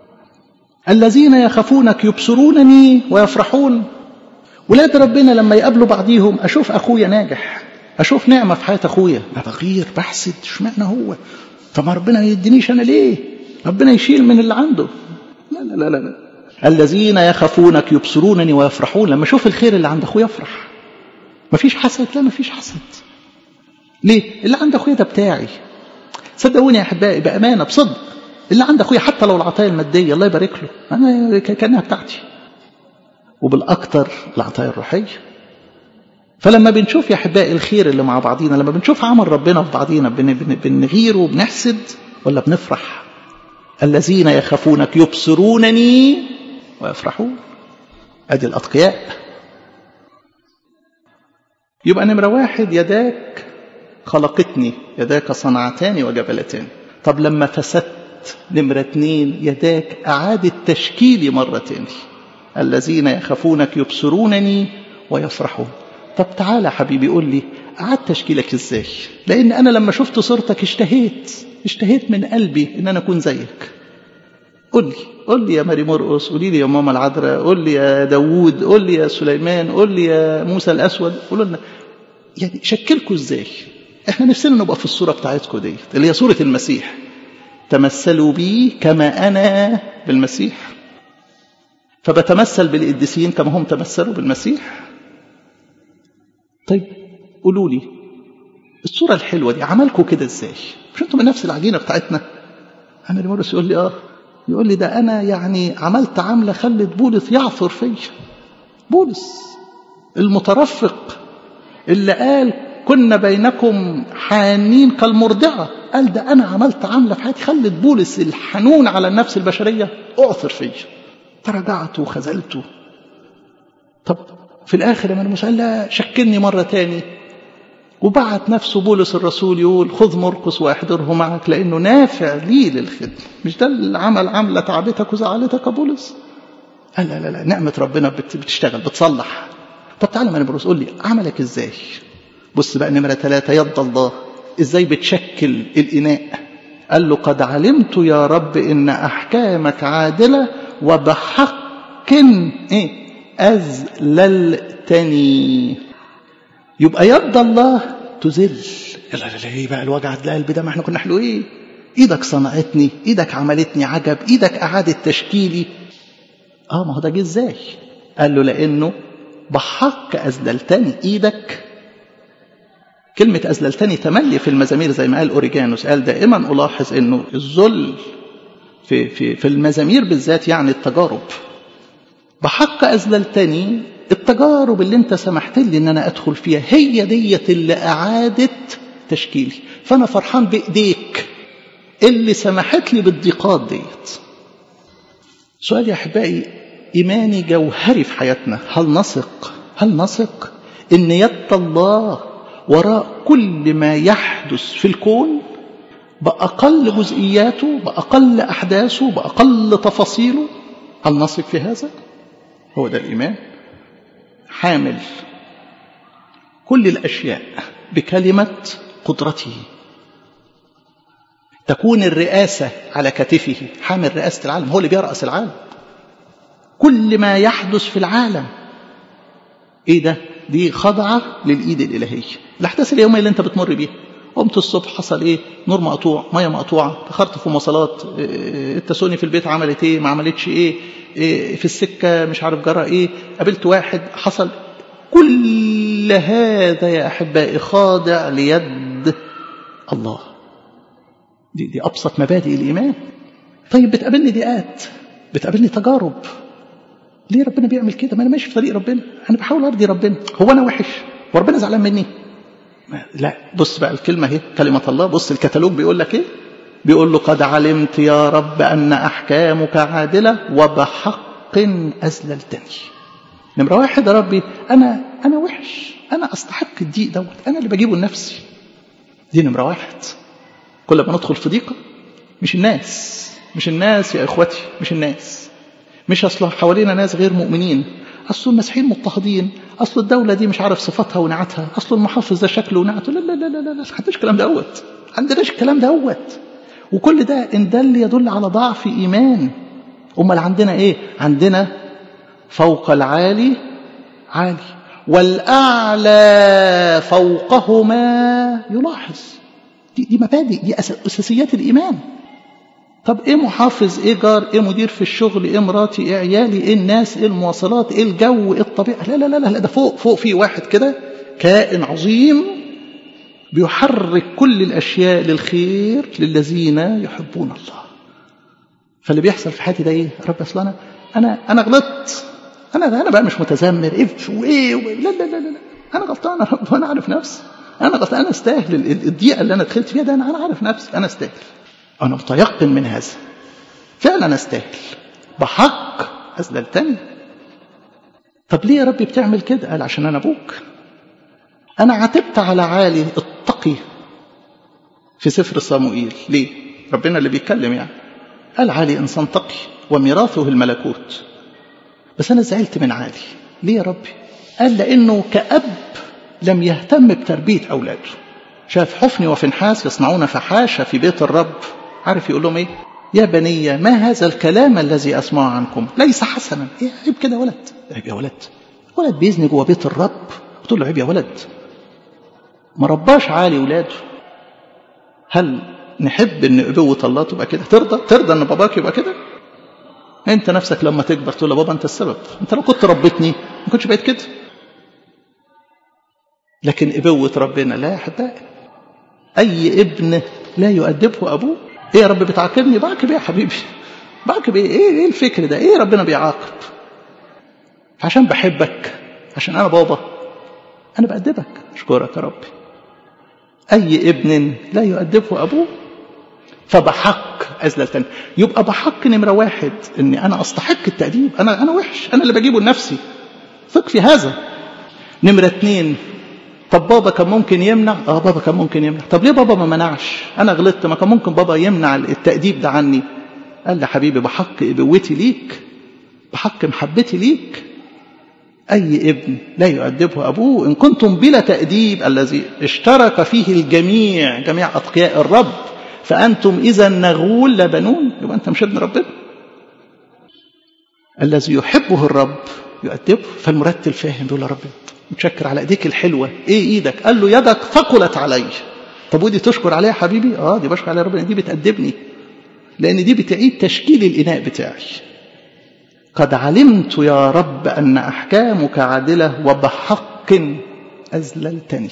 الذين يخافونك يبصرونني ويفرحون. ولاد ربنا لما يقابلوا بعضيهم، أشوف أخويا ناجح، أشوف نعمة في حياة أخويا، أنا بغير بحسد اشمعنى هو، طب ما ربنا يدينيش أنا ليه؟ ربنا يشيل من اللي عنده. لا لا لا لا. الذين يخافونك يبصرونني ويفرحون. لما أشوف الخير اللي عند أخويا أفرح. مفيش حسد؟ لا مفيش حسد. ليه؟ اللي عند أخويا ده بتاعي. صدقوني يا أحبائي بأمانة بصدق، اللي عند أخويا حتى لو العطايا المادية الله يبارك له، أنا كأنها بتاعتي. وبالأكتر العطايا الروحية. فلما بنشوف يا أحبائي الخير اللي مع بعضينا، لما بنشوف عمل ربنا في بعضينا، بنغير وبنحسد ولا بنفرح؟ الذين يخافونك يبصرونني ويفرحون. أدي الأتقياء. يبقى نمرة 1 يداك خلقتني، يداك صنعتاني وجبلتاني. طب لما فسدت نمرة 2 يداك أعادت تشكيلي مرة تاني. الذين يخافونك يبصرونني ويفرحون. طب تعالى حبيبي قول لي أعاد تشكيلك إزاي؟ لأن أنا لما شفت صورتك اشتهيت من قلبي إن أنا أكون زيك. قول لي يا ماري مرقس، قولي لي يا ماما العذراء، قول لي يا داوود، قول لي يا سليمان، قول لي يا موسى الأسود، قولوا لنا يعني شكلكوا إزاي؟ إحنا نفسنا نبقى في الصورة بتاعتكم دي اللي هي صورة المسيح. تمثلوا بي كما أنا بالمسيح. فبتمثل بالقديسين كما هم تمثلوا بالمسيح. طيب قولوا لي الصورة الحلوة دي عملكوا كده إزاي؟ مش أنتم من نفس العجينة بتاعتنا؟ أنا مورس يقول لي يقول لي ده أنا يعني عملت عملة خلت بولس يعثر فيا. بولس المترفق اللي قال كنا بينكم حانين كالمرضعة، قال ده أنا عملت عملة في حياتي خلت بولس الحنون على النفس البشرية أعثر فيا، تراجعت وخذلته. طب في الآخر من المسألة لا شكلني مرة تاني، وبعت نفسه بولس الرسول يقول خذ مرقس واحضره معك لأنه نافع لي للخدمة. مش ده العمل عملة تعبتك وزعلتك يا بولس؟ قال لا لا لا، نعمة ربنا بتشتغل بتصلح. طب تعالى من بولس قول لي عملك ازاي؟ بص بقى نمرة 3 يد الله ازاي بتشكل الإناء. قال له قد علمت يا رب إن أحكامك عادلة وبحق أذللتني. يبقى يد الله تذل. لا لا لا ايه بقى الوجع القلب ده؟ ما احنا كنا حلوين. ايدك صنعتني، ايدك عملتني عجب، ايدك اعادت تشكيلي. ما هو ده جه ازاي؟ قال له لانه بحق اذللتني. ايدك، كلمة أذللتني تملي في المزامير زي ما قال أوريجانوس، قال دائما ألاحظ أنه الذل في المزامير بالذات يعني التجارب. بحق أذللتني، التجارب اللي انت سمحت لي ان انا ادخل فيها هي ديت اللي اعادت تشكيلي. فانا فرحان بايديك اللي سمحت لي بالضيقات ديت. سؤال يا احبائي ايماني جوهري في حياتنا، هل نثق ان يد الله وراء كل ما يحدث في الكون باقل جزئياته، باقل احداثه، باقل تفاصيله؟ هل نثق في هذا؟ هو ده الايمان. حامل كل الأشياء بكلمة قدرته. تكون الرئاسة على كتفه، حامل رئاسة العالم، هو اللي بيرأس العالم. كل ما يحدث في العالم ايه ده؟ دي خضعة للإيد الإلهية. الأحداث اليومية اللي انت بتمر بيها، قمت الصبح حصل ايه؟ نور مقطوع، مية مقطوعة، تأخرت في مواصلات، التسوني في البيت عملت ايه، ما عملتش ايه، في السكة مش عارف جرى ايه، قابلت واحد حصل. كل هذا يا أحبائي خاضع ليد الله. دي أبسط مبادئ الإيمان. طيب بتقابلني ضيقات، بتقابلني تجارب، ليه ربنا بيعمل كده؟ ما أنا ماشي في طريق ربنا، أنا بحاول أرضي ربنا. هو أنا وحش وربنا زعلان مني؟ لا. بص بقى الكلمة اهي، كلمة الله. بص الكتالوج بيقول لك ايه؟ بيقول له قد علمت يا رب أن أحكامك عادلة وبحق أذللتني. نمرة واحد يا ربي، أنا وحش، أنا أستحق الضيق دوت، أنا اللي بجيبه لنفسي. دي نمرة واحد. كل ما ندخل في ضيقة، مش الناس يا إخوتي، مش الناس، مش أصلا حوالينا ناس غير مؤمنين، أصل المسيحيين مضطهدين، أصل الدولة دي مش عارف صفاتها ونعتها، أصل المحافظ ده شكله ونعته. لا لا لا لا لا، ما عندناش الكلام دوت، عندناش الكلام دوت. وكل ده إن دل يدل على ضعف إيمان. أمال عندنا إيه؟ عندنا فوق العالي عالي، والأعلى فوقهما يلاحظ. دي مبادئ، دي أساسيات الإيمان. طب إيه محافظ، إيه جار، إيه مدير في الشغل، إيه مراتي، إيه عيالي، إيه الناس، إيه المواصلات، إيه الجو، إيه الطبيعة؟ لا لا لا لا، ده فوق في واحد كده كائن عظيم بيحرك كل الأشياء للخير للذين يحبون الله. فاللي بيحصل في حياتي ده إيه؟ رب أصلا أنا غلطت، أنا بقى مش متذمر وإيه لا لا لا لا، أنا غلطان يا رب، وأنا عارف نفسي، أنا غلطان، أنا أستاهل الضيقة اللي أنا دخلت فيها ده، أنا عارف نفسي، أنا أستاهل، أنا متيقن من هذا، فعلا أستاهل، بحق أذللتني. طب ليه يا ربي بتعمل كده؟ قال عشان أنا أبوك. أنا عاتبت على عالي التقي في سفر صموئيل. ليه؟ ربنا اللي بيتكلم يعني. قال عالي إنسان تقي وميراثه الملكوت. بس أنا زعلت من عالي. ليه يا ربي؟ قال لأنه كأب لم يهتم بتربية أولاده. شاف حفني وفنحاس يصنعون فحاشة في بيت الرب. عارف يقول لهم إيه؟ يا بني ما هذا الكلام الذي أسمع عنكم؟ ليس حسنا. إيه عيب كده يا ولد؟ عيب يا ولد بيزني جوا بيت الرب. قلت له عيب يا ولد. ما رباش عالي ولاده. هل نحب ان ابوة الله تبقى كده؟ ترضى ان باباك يبقى كده؟ انت نفسك لما تكبر تقول له بابا انت السبب، انت لو كنت ربيتني ما كنتش بقيت كده. لكن ابوة ربنا لا يا حبايبي. اي ابن لا يؤدبه ابوه. ايه يا رب بتعاقبني؟ بعاقب ايه يا حبيبي؟ بعاقب ايه الفكر ده؟ ايه ربنا بيعاقب؟ عشان بحبك، عشان انا بابا انا بأدبك. اشكرك يا ربي. أي ابن لا يؤدبه أبوه فبحق أذللتني. يبقى بحق نمرة واحد إني أنا أستحق التأديب. أنا وحش، أنا اللي بجيبه لنفسي. ثق في هذا. نمرة 2، طب بابا كان ممكن يمنع؟ بابا كان ممكن يمنع. طب ليه بابا ما منعش؟ أنا غلطت، ما كان ممكن بابا يمنع التأديب ده عني؟ قال لي حبيبي بحق ابوتي ليك، بحق محبتي ليك. أي ابن لا يؤدبه أبوه إن كنتم بلا تأديب الذي اشترك فيه الجميع، جميع أتقياء الرب، فأنتم إذا نغول لا بنون. يبقى أنت مش ابن ربنا. الذي يحبه الرب يؤدبه. فالمرتل فاهم بيقول يا رب متشكر على ايديك الحلوة. ايه ايدك؟ قال له يدك ثقلت علي. طب ودي تشكر عليها حبيبي؟ دي بشكر عليها ربنا، دي بتأدبني لأن دي بتعيد تشكيل الإناء بتاعي. قد علمت يا رب أن أحكامك عادلة وبحق أذللتني.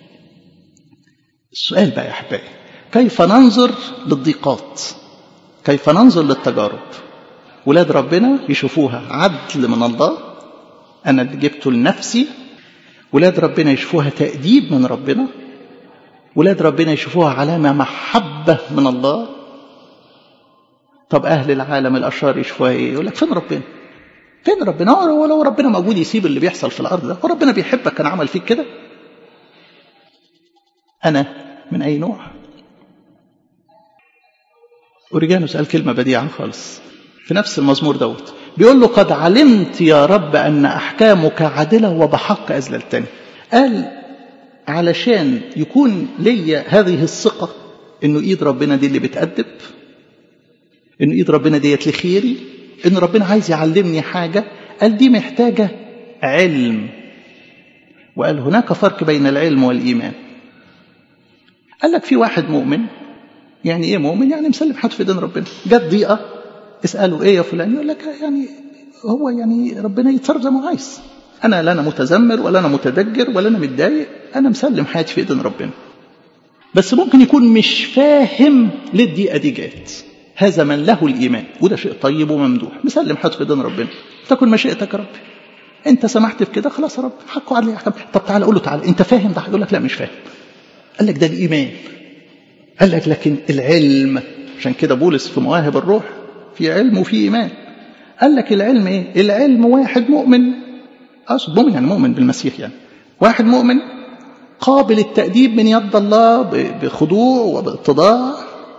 السؤال بقى يا أحبائي، كيف ننظر للضيقات؟ كيف ننظر للتجارب؟ ولاد ربنا يشوفوها عدل من الله، أنا اللي جبته لنفسي. ولاد ربنا يشوفوها تأديب من ربنا. ولاد ربنا يشوفوها علامة محبة من الله. طب أهل العالم الأشرار يشوفوها إيه؟ يقول لك فين ربنا؟ فين ربنا؟ ولو ربنا موجود يسيب اللي بيحصل في الأرض ده؟ وربنا بيحبك كان عمل فيك كده؟ أنا من أي نوع؟ أوريجانوس قال كلمة بديعة خالص في نفس المزمور دوت، بيقول له قد علمت يا رب أن أحكامك عادلة وبحق أذللتني. قال علشان يكون لي هذه الثقة إنه إيد ربنا دي اللي بتأدب، إنه إيد ربنا ديت لخيري، إن ربنا عايز يعلمني حاجة. قال دي محتاجة علم. وقال هناك فرق بين العلم والإيمان. قال لك في واحد مؤمن. يعني إيه مؤمن؟ يعني مسلم حد في دين ربنا. جت ضيقة اسأله إيه يا فلان؟ يقول لك يعني هو يعني ربنا يتصرف زي ما عايز. أنا لا أنا متذمر ولا أنا متدجر ولا أنا متضايق، أنا مسلم حياتي في إيدين ربنا. بس ممكن يكون مش فاهم ليه الضيقة دي جات. هذا من له الإيمان، وده شيء طيب وممدوح. مسلم حياته في إيدين ربنا. تكن مشيئتك يا رب. أنت سمحت في كده خلاص يا رب، حقه علي أحكام. طب تعالى قول له تعالى أنت فاهم ده؟ يقول لك لا مش فاهم. قال لك ده الإيمان. قال لك لكن العلم، عشان كده بولس في مواهب الروح في علم وفي إيمان. قال لك العلم إيه؟ العلم واحد مؤمن، أقصد مؤمن يعني مؤمن بالمسيح، يعني واحد مؤمن قابل التأديب من يد الله بخضوع وباتضاع،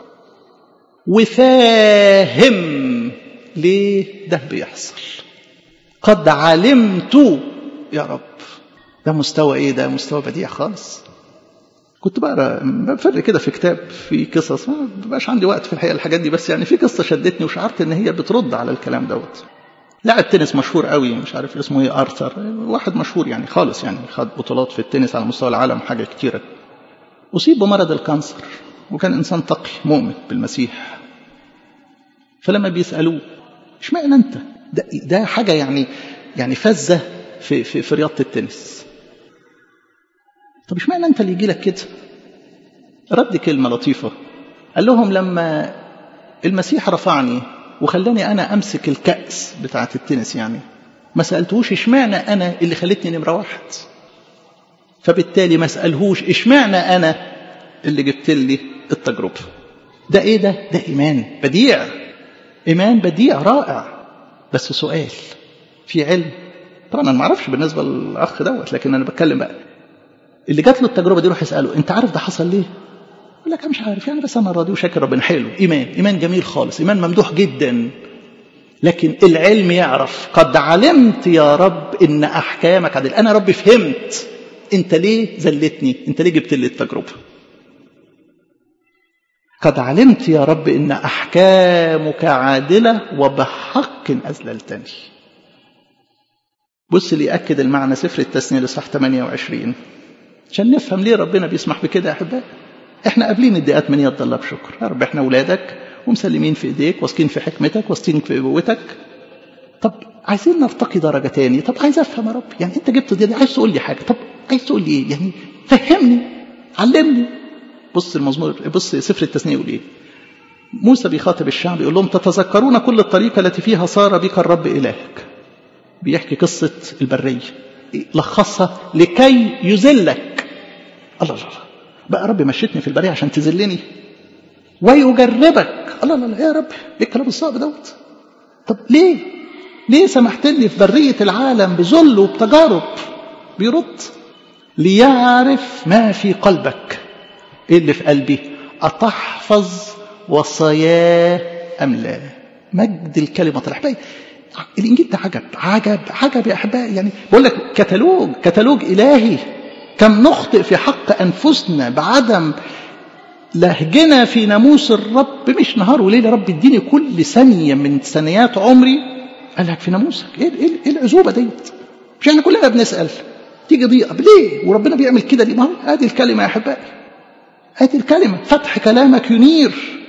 وفاهم ليه ده بيحصل. قد علمت يا رب. ده مستوى إيه؟ ده مستوى بديع خالص. كنت بفرق كده في كتاب في قصص، ما بقاش عندي وقت في الحقيقة الحاجات دي، بس يعني في قصة شدتني وشعرت ان هي بترد على الكلام دوت. لاعب تنس مشهور قوي، مش عارف اسمه ايه، ارثر، واحد مشهور يعني خالص، يعني خد بطولات في التنس على مستوى العالم حاجة كتيرة. أصيب بمرض الكانسر، وكان إنسان تقي مؤمن بالمسيح. فلما بيسألوه اشمعنى انت؟ ده حاجة يعني فزة في رياضة التنس. طب اشمعنى انت اللي يجي لك كده؟ رد كلمة لطيفة، قال لهم لما المسيح رفعني وخلاني أنا أمسك الكأس بتاعة التنس، يعني ما سألتهوش اشمعنى أنا اللي خلتني نمرة واحد، فبالتالي ما سألهوش اشمعنى أنا اللي جبت لي التجربة. ده إيه ده؟ ده إيمان بديع، إيمان بديع رائع. بس سؤال، في علم. طبعا أنا ما أعرفش بالنسبة للأخ دوت، لكن أنا بتكلم بقى اللي جات له التجربة دي، روح يسأله أنت عارف ده حصل ليه؟ يقول لك مش عارف يعني، بس أنا راضي وشاكر ربنا. حلو، إيمان جميل خالص، إيمان ممدوح جدا. لكن العلم يعرف قد علمت يا رب إن أحكامك عدل. أنا رب فهمت أنت ليه زلتني، أنت ليه جبت لي التجربة. قد علمت يا رب إن أحكامك عادلة وبحق أذللتني. بص اللي يأكد المعنى سفر التثنية الإصحاح 28 عشان نفهم ليه ربنا بيسمح بكده. يا أحبائي احنا قابلين الضيقات من يد الله بشكر يا رب، احنا أولادك ومسلمين في إيديك، واثقين في حكمتك، واثقين في قوتك. طب عايزين نرتقي درجة تاني. طب عايز أفهم يا رب، يعني أنت جبت دي عايز تقول لي حاجة، طب عايز تقول لي إيه؟ يعني فهمني، علمني. بص المزمور، بص سفر التثنية يقول إيه. موسى بيخاطب الشعب يقول لهم تتذكرون كل الطريقة التي فيها صار بك الرب إلهك. بيحكي قصة البرية، لخصها لكي يذلك. الله بقى رب مشيتني في البرية عشان تذلني ويجربك. الله يا رب ايه الكلام الصعب دوت؟ طب ليه سمحت لي في برية العالم بذل وبتجارب؟ بيرد ليعرف ما في قلبك. ايه اللي في قلبي؟ أتحفظ وصاياه أم لا؟ مجد الكلمة طرح بقى. الإنجيل ده عجب يا أحبائي. يعني بقول لك كتالوج إلهي. كم نخطئ في حق أنفسنا بعدم لهجنا في ناموس الرب مش نهار وليل. يا رب اديني كل ثانية من ثانيات عمري ألهج في ناموسك. إيه العزوبة ديت؟ مش احنا كلنا بنسأل تيجي ضيقة ليه وربنا بيعمل كده ليه؟ ما هو هذه الكلمة يا أحبائي، هذه الكلمة فتح كلامك ينير،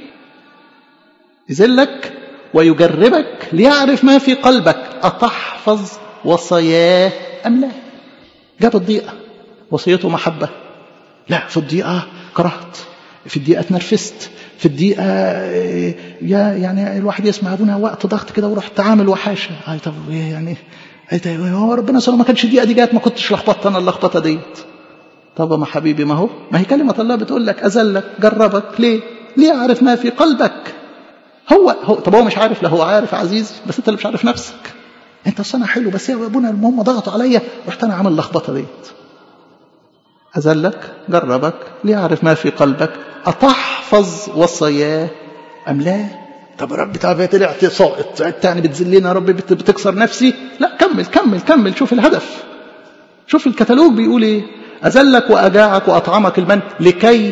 يذلك ويجربك ليعرف ما في قلبك أتحفظ وصاياه أم لا. جاب الضيقة وصيته محبة، لا في الضيقة كرهت، في الضيقة اتنرفزت، في الضيقة يعني الواحد يسمع ابونا وقت ضغط كده وروح تعامل وحاشة. طب يعني هو ربنا صلى ما كانش دي جات ما كنتش لخبطت انا اللخبطه ديت. طب ما حبيبي ما هي كلمه الله بتقول لك اذلك جربك ليه يعرف ما في قلبك. هو طب هو مش عارف؟ لا هو عارف يا عزيزي، بس انت اللي مش عارف نفسك. انت اصل انا حلو بس يا ابونا المهم ضغطوا عليا رحت انا عامل اللخبطه ديت. اذلك جربك ليعرف ما في قلبك أتحفظ وصاياه أم لا. طب يا رب طلعت ساقط يعني بتذلنا يا رب بتكسر نفسي. لا كمل شوف الهدف، شوف الكتالوج بيقول ايه. أذلك وأجاعك وأطعمك المن لكي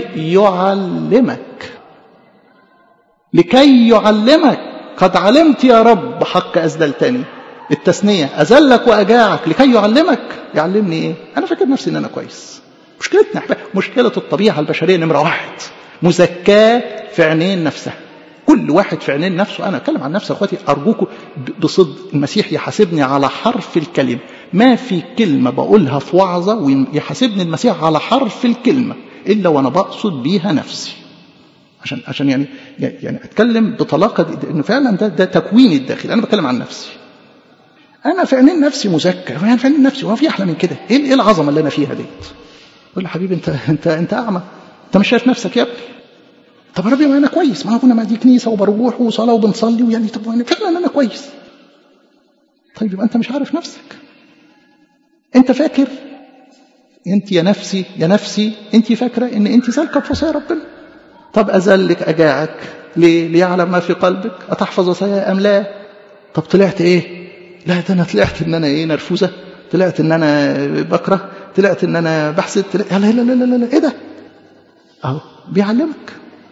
يعلمك قد علمت يا رب حق أذللتني. التثنية أذلك وأجاعك لكي يعلمني ايه؟ أنا فاكر نفسي ان انا كويس. مشكلتنا مشكلة الطبيعة البشرية نمرة 1 مزكاة في عينين نفسها. كل واحد في عينين نفسه. أنا أتكلم عن نفسي أخواتي أرجوكم بصدق، المسيح يحاسبني على حرف الكلمة. ما في كلمة بقولها في وعظة ويحاسبني المسيح على حرف الكلمة إلا وأنا بقصد بيها نفسي، عشان يعني أتكلم بطلاقة إنه فعلا ده تكويني الداخلي. أنا بتكلم عن نفسي، أنا في عينين نفسي مزكى، يعني في عينين نفسي وما في أحلى من كده. إيه العظمة اللي أنا فيها ديت؟ قول له حبيبي أنت أعمى، أنت مش شايف نفسك يا ابني. طب يا ربي ما أنا كويس، ما كنا ما دي كنيسة وبروح وصلاة وبنصلي ويعني طب فعلا أنا كويس. طيب يبقى أنت مش عارف نفسك. أنت فاكر أنت يا نفسي أنت فاكرة إن أنت سالكة بوصايا ربنا. طب أذلك أجاعك ليه؟ ليعلم ما في قلبك أتحفظ وصايا أم لا. طب طلعت إيه؟ لا ده أنا طلعت إن أنا إيه نرفوزة، طلعت إن أنا بكره، طلعت إن أنا بحسد، لا لا لا لا لا إيه ده؟ أهو بيعلمك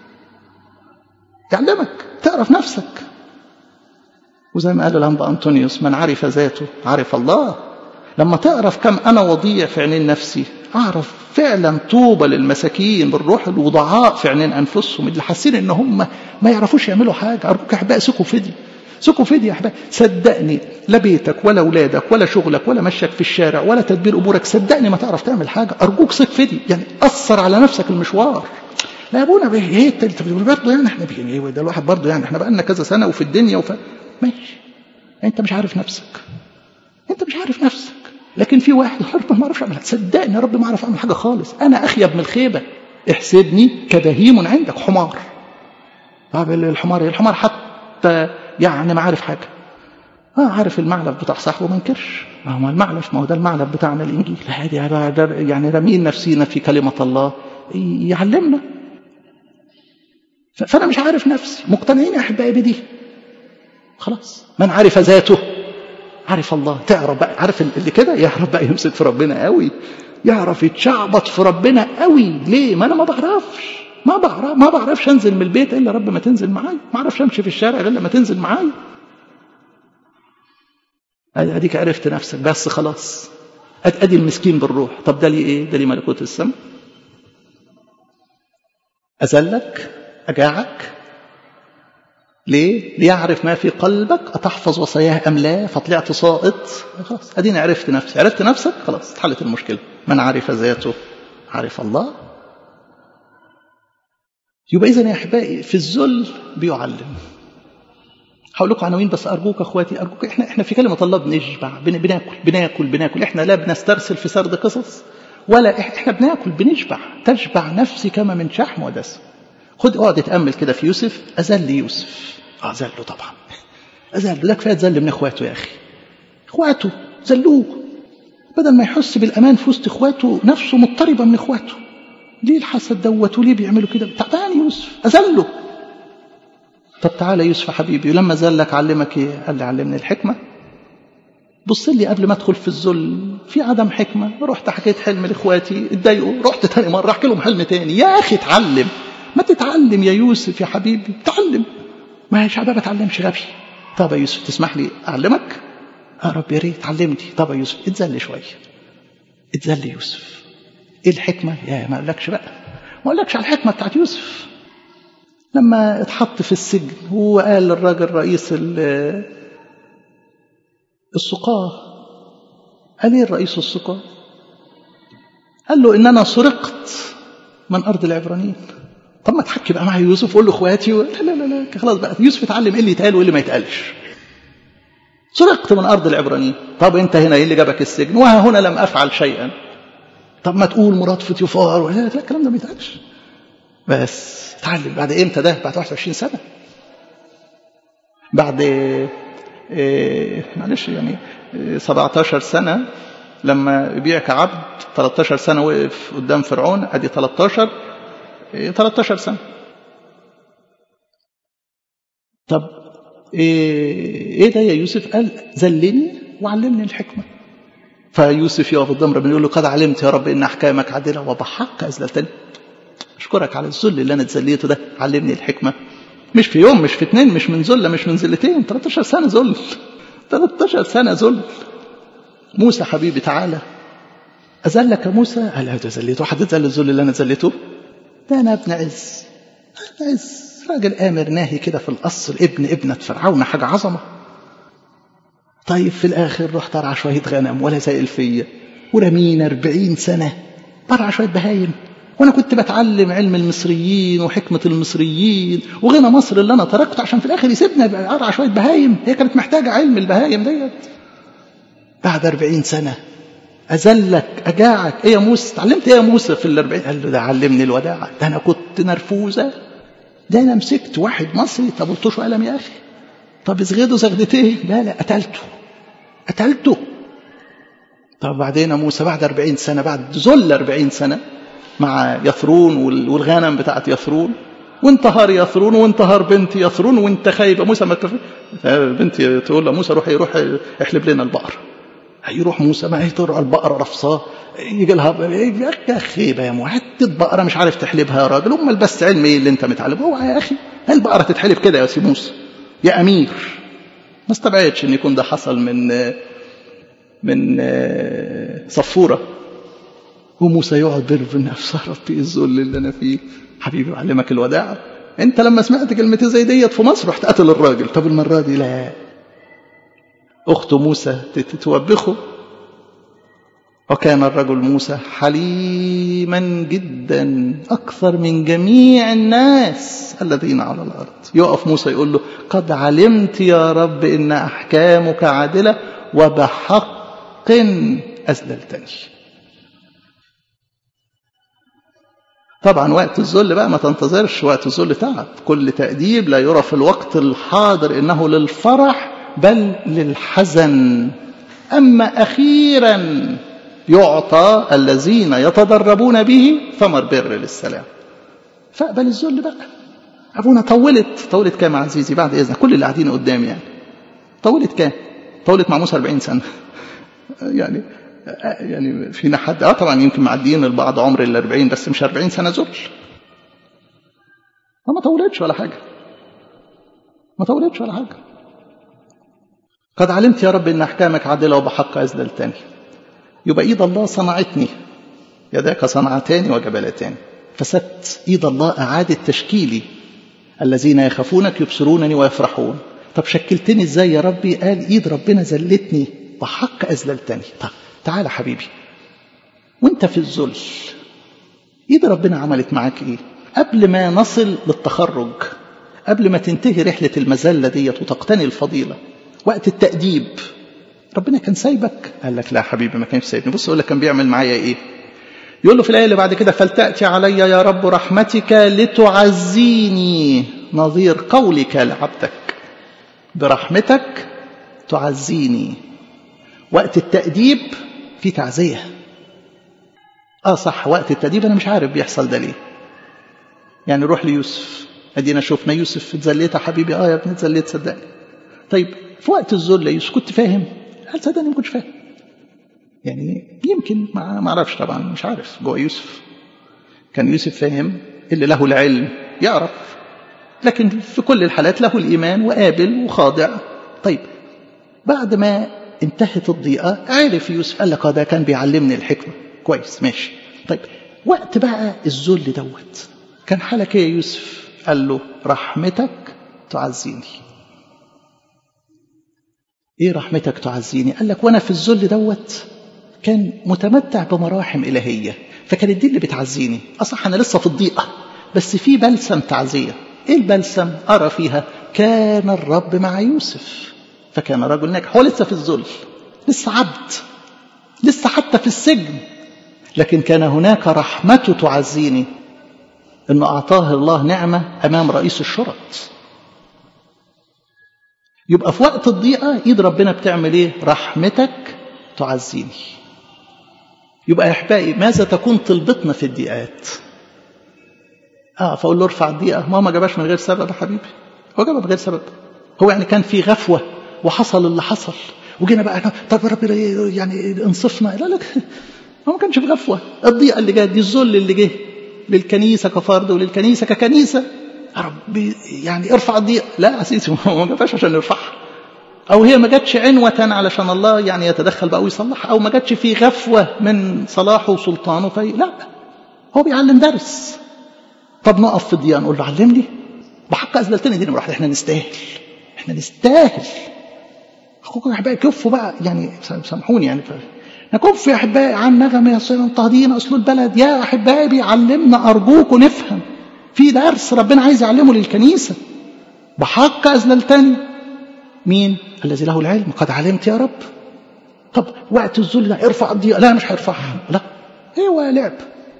تعرف نفسك. وزي ما قال الأنبا أنطونيوس من عرف ذاته عرف الله. لما تعرف كم أنا وضيع في عينين نفسي أعرف فعلا طوبى للمساكين بالروح الوضعاء في عينين أنفسهم اللي حاسين إن هم ما يعرفوش يعملوا حاجة. أرجوك يا أحبائي سكوا فدي يا أحبائي. صدقني لا بيتك ولا أولادك ولا شغلك ولا مشيك في الشارع ولا تدبير أمورك صدقني ما تعرف تعمل حاجة. أرجوك سك فدي، يعني أثر على نفسك المشوار. لا يا ابونا ايه انت برضه يعني احنا ايه ده الواحد برضه يعني احنا بقالنا كذا سنه وفي الدنيا ماشي. انت مش عارف نفسك، لكن في واحد رب ما اعرفش اعمل. صدقني يا رب ما اعرف اعمل حاجه خالص، انا اخيب من الخيبه. احسبني كبهيم عندك حمار. طب الحمار حتى يعني ما عارف حاجه. عارف المعلف بتاع صاحبه ما انكرش. ما هو المعلف، ما هو ده المعلف بتاعنا الانجيل. يعني رامين نفسينا في كلمه الله يعلمنا. فأنا مش عارف نفسي. مقتنعين يا أحبائي بدي خلاص. من عرف ذاته عرف الله. تعرف بقى، عارف اللي كده يعرف بقى يمسك في ربنا قوي، يعرف يتشعبط في ربنا قوي. ليه؟ ما أنا ما بعرفش أنزل من البيت إلا رب ما تنزل معاي، ما أعرفش أمشي في الشارع إلا ما تنزل معاي. أديك عرفت نفسك بس خلاص. أدي المسكين بالروح. طب ده ليه إيه؟ ده ليه ملكوت السماء. أذلك أجاعك ليه؟ ليعرف ما في قلبك أتحفظ وصاياه أم لا. فطلعت ساقط خلاص. أديني عرفت نفسك خلاص اتحلت المشكلة. من عرف ذاته عرف الله. يبقى إذن يا أحبائي في الذل بيعلم. هقول لكم عناوين بس أرجوك أخواتي أرجوك. إحنا في كلمة الله بنشبع، بناكل. إحنا لا بنسترسل في سرد قصص ولا إحنا بناكل بنشبع. تشبع نفسي كما من شحم ودسم. خد اقعد اتأمل كده في يوسف. أذل يوسف ذله طبعا. أذل ده كفاية ذل من إخواته يا أخي. إخواته ذلوه بدل ما يحس بالأمان في وسط إخواته نفسه مضطربة من إخواته. ليه الحسد دوت وليه بيعملوا كده؟ تعبان يوسف أذله. طب تعالى يوسف حبيبي لما ذلك علمك إيه؟ قال لي علمني الحكمة. بص لي قبل ما ادخل في الذل في عدم حكمة. رحت حكيت حلم لإخواتي اتضايقوا، رحت تاني مرة احكي لهم حلم تاني. يا أخي اتعلم. ما تتعلم يا يوسف يا حبيبي، تعلم. ما هي شعبها ما تعلمش غبي. طب يا يوسف تسمح لي أعلمك؟ رب يا ريت علمني. طب يا يوسف اتذل شوية، اتذل يوسف. ايه الحكمة؟ يا ما اقولكش بقى، ما اقولكش على الحكمة بتاعت يوسف. لما اتحط في السجن وقال للراجل رئيس السقاة، قال ايه الرئيس السقاة؟ قال له ان انا سرقت من ارض العبرانيين. طب ما تحكي بقى مع يوسف وقول له اخواتي لا لا لا خلاص بقى يوسف اتعلم ايه اللي يتقال وايه اللي ما يتقالش. سرقت من ارض العبرانيين. طب انت هنا ايه اللي جابك السجن؟ وها هنا لم افعل شيئا. طب ما تقول مراد فوتيفار. لا الكلام ده ما يتقالش. بس اتعلم بعد امتى ده؟ بعد 21 سنه. بعد معلش يعني 17 سنه لما يبيع كعبد. 13 سنه وقف قدام فرعون، ادي 13 سنه. طب ايه ده يا يوسف؟ قال ذلني وعلمني الحكمه. فيوسف يقف قدام ربنا يقول له قد علمت يا رب ان احكامك عادله وبحق اذللتني. اشكرك على الذل اللي انا اتذليته ده، علمني الحكمه. مش في يوم، مش في اتنين، مش من ذله، مش من ذلتين، 13 سنه ذل. 13 سنه ذل. موسى حبيبي تعالى اذلك يا موسى. قال له ذليته؟ حد اتذل الذل اللي انا اتذليته؟ ده انا ابن عز، راجل امر ناهي كده في الاصل، ابنه فرعون، حاجه عظمه. طيب في الاخر رحت ارعى شويه غنم ولا سائل فيا، ورمينا 40 سنه برعى شويه بهايم، وانا كنت بتعلم علم المصريين وحكمه المصريين وغنى مصر اللي انا تركته عشان في الاخر يسيبني ارعى شويه بهايم. هي كانت محتاجه علم البهايم ديت. بعد 40 سنه أذلك أجاعك. إيه يا موسى؟ اتعلمت إيه يا موسى في 40؟ قال له ده علمني الوداعة. ده أنا كنت نرفوزة، ده أنا مسكت واحد مصري طب قلتوش قلم يا أخي. طب زغده زغدتين؟ لا قتلته. طب بعدين يا موسى بعد 40 سنة، بعد ذل 40 سنة مع يثرون والغنم بتاعت يثرون، وانتهر يثرون وانتهر بنت يثرون، وانت خايف يا موسى ما بنتي تقول له موسى روح احلب لنا البقر. هيروح موسى ما ترعى البقرة رفصاه، يجي لها يا خيبة يا حتة بقرة مش عارف تحلبها يا راجل. امال بس علم ايه اللي انت متعلمه؟ هو يا اخي البقرة تتحلب كده يا سي موسى يا امير؟ ما استبعدش ان يكون ده حصل من صفورة. وموسى يقعد بينه وبين نفسه ربي الذل اللي انا فيه. حبيبي علمك الوداعة. انت لما سمعت كلمتي زي ديت في مصر رحت قتل الراجل. طب المرة دي لا. أخت موسى توبخه. وكان الرجل موسى حليما جدا أكثر من جميع الناس الذين على الأرض. يقف موسى يقول له قد علمت يا رب إن أحكامك عادلة وبحق أذللتني. طبعا وقت الذل بقى ما تنتظرش، وقت الذل تعب. كل تأديب لا يرى في الوقت الحاضر إنه للفرح بل للحزن، أما أخيرا يعطى الذين يتدربون به ثمر بر للسلام. فأقبل الذل بقى. أبونا طولت كام عزيزي بعد إذنك؟ كل اللي قاعدين قدامي يعني طولت كام؟ طولت مع موسى 40 سنة يعني فينا حد طبعا يمكن معديين البعض عمر 40 بس مش 40 سنة ذل. ما طولتش ولا حاجة. قد علمت يا رب إن أحكامك عادلة وبحق أذللتني. يبقى إيد الله صنعتني، يداك صنعتان وجبلتان. فست إيد الله أعادت تشكيلي. الذين يخافونك يبصرونني ويفرحون. طب شكلتني إزاي يا ربي؟ قال إيد ربنا ذلتني بحق أذللتني. طب تعال حبيبي، وانت في الذل إيد ربنا عملت معاك إيه؟ قبل ما نصل للتخرج، قبل ما تنتهي رحلة المذلة ديت وتقتني الفضيلة، وقت التأديب ربنا كان سايبك؟ قال لك لا حبيبي ما كانش سايبني. بص أقول لك كان بيعمل معايا إيه. يقول له في الآية اللي بعد كده فلتأتي علي يا رب رحمتك لتعزيني نظير قولك لعبدك. برحمتك تعزيني. وقت التأديب في تعزية. صح وقت التأديب أنا مش عارف بيحصل ده ليه. يعني روح ليوسف، أدينا شوفنا يوسف اتذليت يا حبيبي. يا ابني اتذليت صدقني. طيب في وقت الذل يوسف كنت فاهم؟ قال صدقني ما كنتش فاهم. يعني يمكن ما اعرفش طبعا، مش عارف جوه يوسف. كان يوسف فاهم اللي له العلم يعرف، لكن في كل الحالات له الإيمان وقابل وخاضع. طيب بعد ما انتهت الضيقة عرف يوسف، قال لك ده كان بيعلمني الحكمة، كويس ماشي. طيب وقت بقى الذل دوت كان حالك ايه يا يوسف؟ قال له رحمتك تعزيني. ايه رحمتك تعزيني؟ قال لك وانا في الذل دوت كان متمتع بمراحم إلهية، فكانت دي اللي بتعزيني. أصح أنا لسه في الضيقة بس في بلسم تعزية. إيه البلسم؟ أرى فيها كان الرب مع يوسف فكان رجل ناجح. هو لسه في الذل، لسه عبد، لسه حتى في السجن، لكن كان هناك رحمته تعزيني، إنه أعطاه الله نعمة أمام رئيس الشرط. يبقى في وقت الضيقة إيد ربنا بتعمل إيه؟ رحمتك تعزيني. يبقى يا أحبائي ماذا تكون طلبتنا في الضيقات؟ فأقول له ارفع الضيقة. ما جابش من غير سبب يا حبيبي، هو جابها من غير سبب. هو يعني كان في غفوة وحصل اللي حصل وجينا بقى طب ربنا يعني انصفنا؟ لا لا، هو ما كانش في غفوة. الضيقة اللي جات دي، الذل اللي جه للكنيسة كفرد وللكنيسة ككنيسة، يا رب يعني ارفع الضيقة. لا أسيسي، ما جابهاش عشان يرفعها، أو هي ما جاتش عنوة علشان الله يعني يتدخل بقى ويصلحها، أو ما جاتش في غفوة من صلاحه وسلطانه لا، هو بيعلم درس. طب نقف في الضيقة نقول له علمني بحق أزلتني دي نمرة واحدة. احنا نستاهل. أخوكم يا أحبائي كفوا بقى، يعني سامحوني يعني نكف يا أحبائي عن نغم تهدين أصل البلد. يا أحبائي بيعلمنا أرجوكم نفهم، في درس ربنا عايز يعلمه للكنيسة. بحق أزلتني مين؟ الذي له العلم، قد علمت يا رب. طب وقت الذل ده ارفع الضيقة، لا مش هيرفعها، لا هو لعب.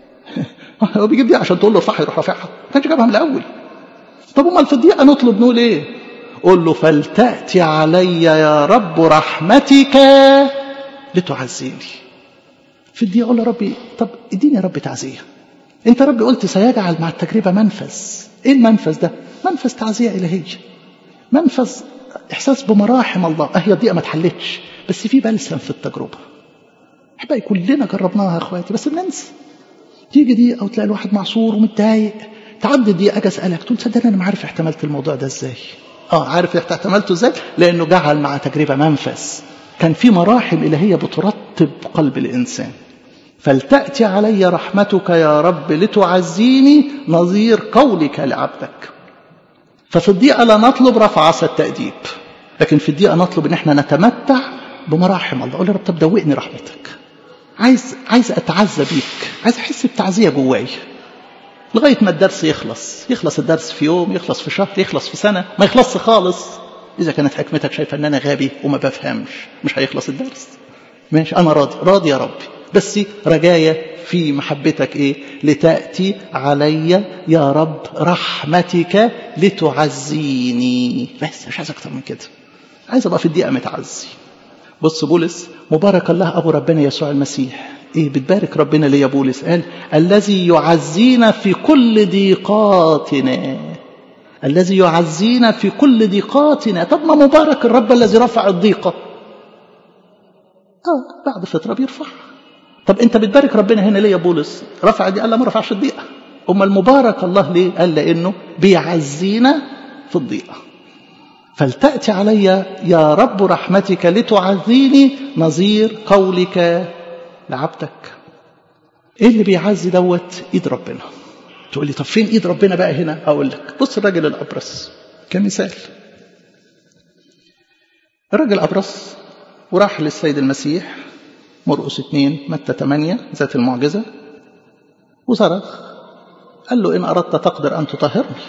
هو بيجيب دي عشان تقول له ارفعها يروح رافعها، ما كانش جابها من الأول. طب امال في الضيقة نطلب نقول ايه؟ قول له فلتأتي علي يا رب رحمتك لتعزيني. في الضيقة قول له ربي طب اديني يا رب تعزية. انت يا رب قلت سيجعل مع التجربة منفذ. ايه المنفذ ده؟ منفذ تعزية إلهية، منفذ إحساس بمراحم الله. هي الضيقة ما اتحلتش بس في بلسم في التجربة. أحبائي كلنا جربناها يا أخواتي بس بننسى. تيجي دي أو تلاقي الواحد معصور ومتضايق، تعدي دي أجي أسألك تقول صدقني أنا ما عارف احتملت الموضوع ده إزاي. عارف احتملته إزاي؟ لأنه جعل مع تجربة منفذ، كان في مراحم إلهية بترطب قلب الإنسان. فلتأتي علي رحمتك يا رب لتعزيني نظير قولك لعبدك. ففي الضيقة لا نطلب رفع عصا التأديب، لكن في الضيقة نطلب ان احنا نتمتع بمراحم الله. اقول يا رب طب دوقني رحمتك، عايز اتعزى بيك، عايز احس بتعزية جواي لغاية ما الدرس يخلص الدرس في يوم، يخلص في شهر، يخلص في سنة، ما يخلص خالص. إذا كانت حكمتك شايفة ان انا غبي وما بفهمش مش هيخلص الدرس. ماشي أنا راضي يا ربي، بس رجايا في محبتك إيه؟ لتأتي علي يا رب رحمتك لتعزيني. بس مش عايز أكتر من كده، عايز أبقى في الضيقة متعزي. بص بولس مبارك الله أبو ربنا يسوع المسيح. إيه بتبارك ربنا ليه يا بولس؟ قال الذي يعزينا في كل ضيقاتنا، الذي يعزينا في كل ضيقاتنا. طب ما مبارك الرب الذي رفع الضيقة، بعد فترة بيرفع. طب انت بتبارك ربنا هنا ليه يا بولس؟ رفع دي؟ قال لا ما رفعش الضيقة. المبارك الله ليه؟ قال لانه بيعزينا في الضيقة. فلتأتي علي يا رب رحمتك لتعزيني نظير قولك لعبدك. ايه اللي بيعزي دوت؟ ايد ربنا. تقول لي طب فين ايد ربنا بقى هنا؟ اقول لك بص الراجل الابرص كمثال. الراجل الابرص وراح للسيد المسيح، مرقس 2 متى 8 ذات المعجزة، وصرخ قال له إن أردت تقدر أن تطهرني.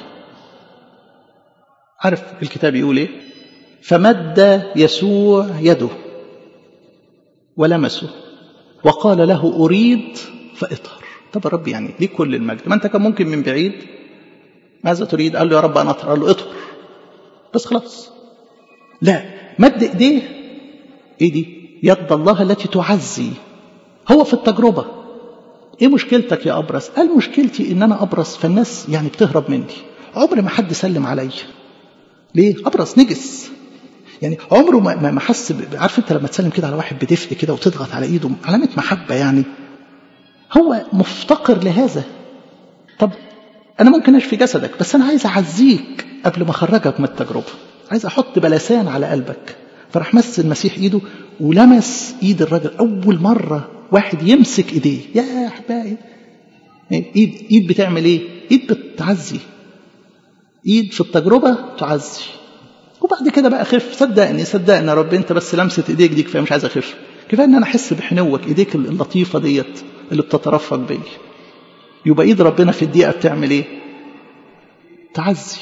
عارف الكتاب يقول إيه؟ فمد يسوع يده ولمسه وقال له أريد فاطهر. طب الرب يعني ليه كل المجد؟ ما أنت كان ممكن من بعيد ماذا تريد؟ قال له يا رب أنا أطهر. قال له اطهر بس خلاص. لا، مد إيديه. إيه دي؟ يد الله التي تعزي. هو في التجربة ايه مشكلتك يا أبرص؟ قال مشكلتي ان انا أبرص فالناس يعني بتهرب مني، عمر ما حد سلم علي. ليه؟ أبرص نجس، يعني عمره ما حس عارف انت لما تسلم كده على واحد بدفء كده وتضغط على ايده علامة محبة، يعني هو مفتقر لهذا. طب أنا ممكن أشفي جسدك، بس أنا عايز أعزيك قبل ما أخرجك من التجربة، عايز أحط بلسان على قلبك. فراح مس المسيح إيده ولمس إيد الراجل. أول مرة واحد يمسك إيديه. يا أحبائي، إيد بتعمل إيه؟ إيد بتعزي، إيد في التجربة تعزي. وبعد كده بقى خف. صدقني يا رب، أنت بس لمسة إيديك دي كفاية، مش عايز أخف. كفاية أن أنا أحس بحنوك، إيديك اللطيفة ديت اللي بتترفق بي. يبقى إيد ربنا في الدقيقة بتعمل إيه؟ تعزي.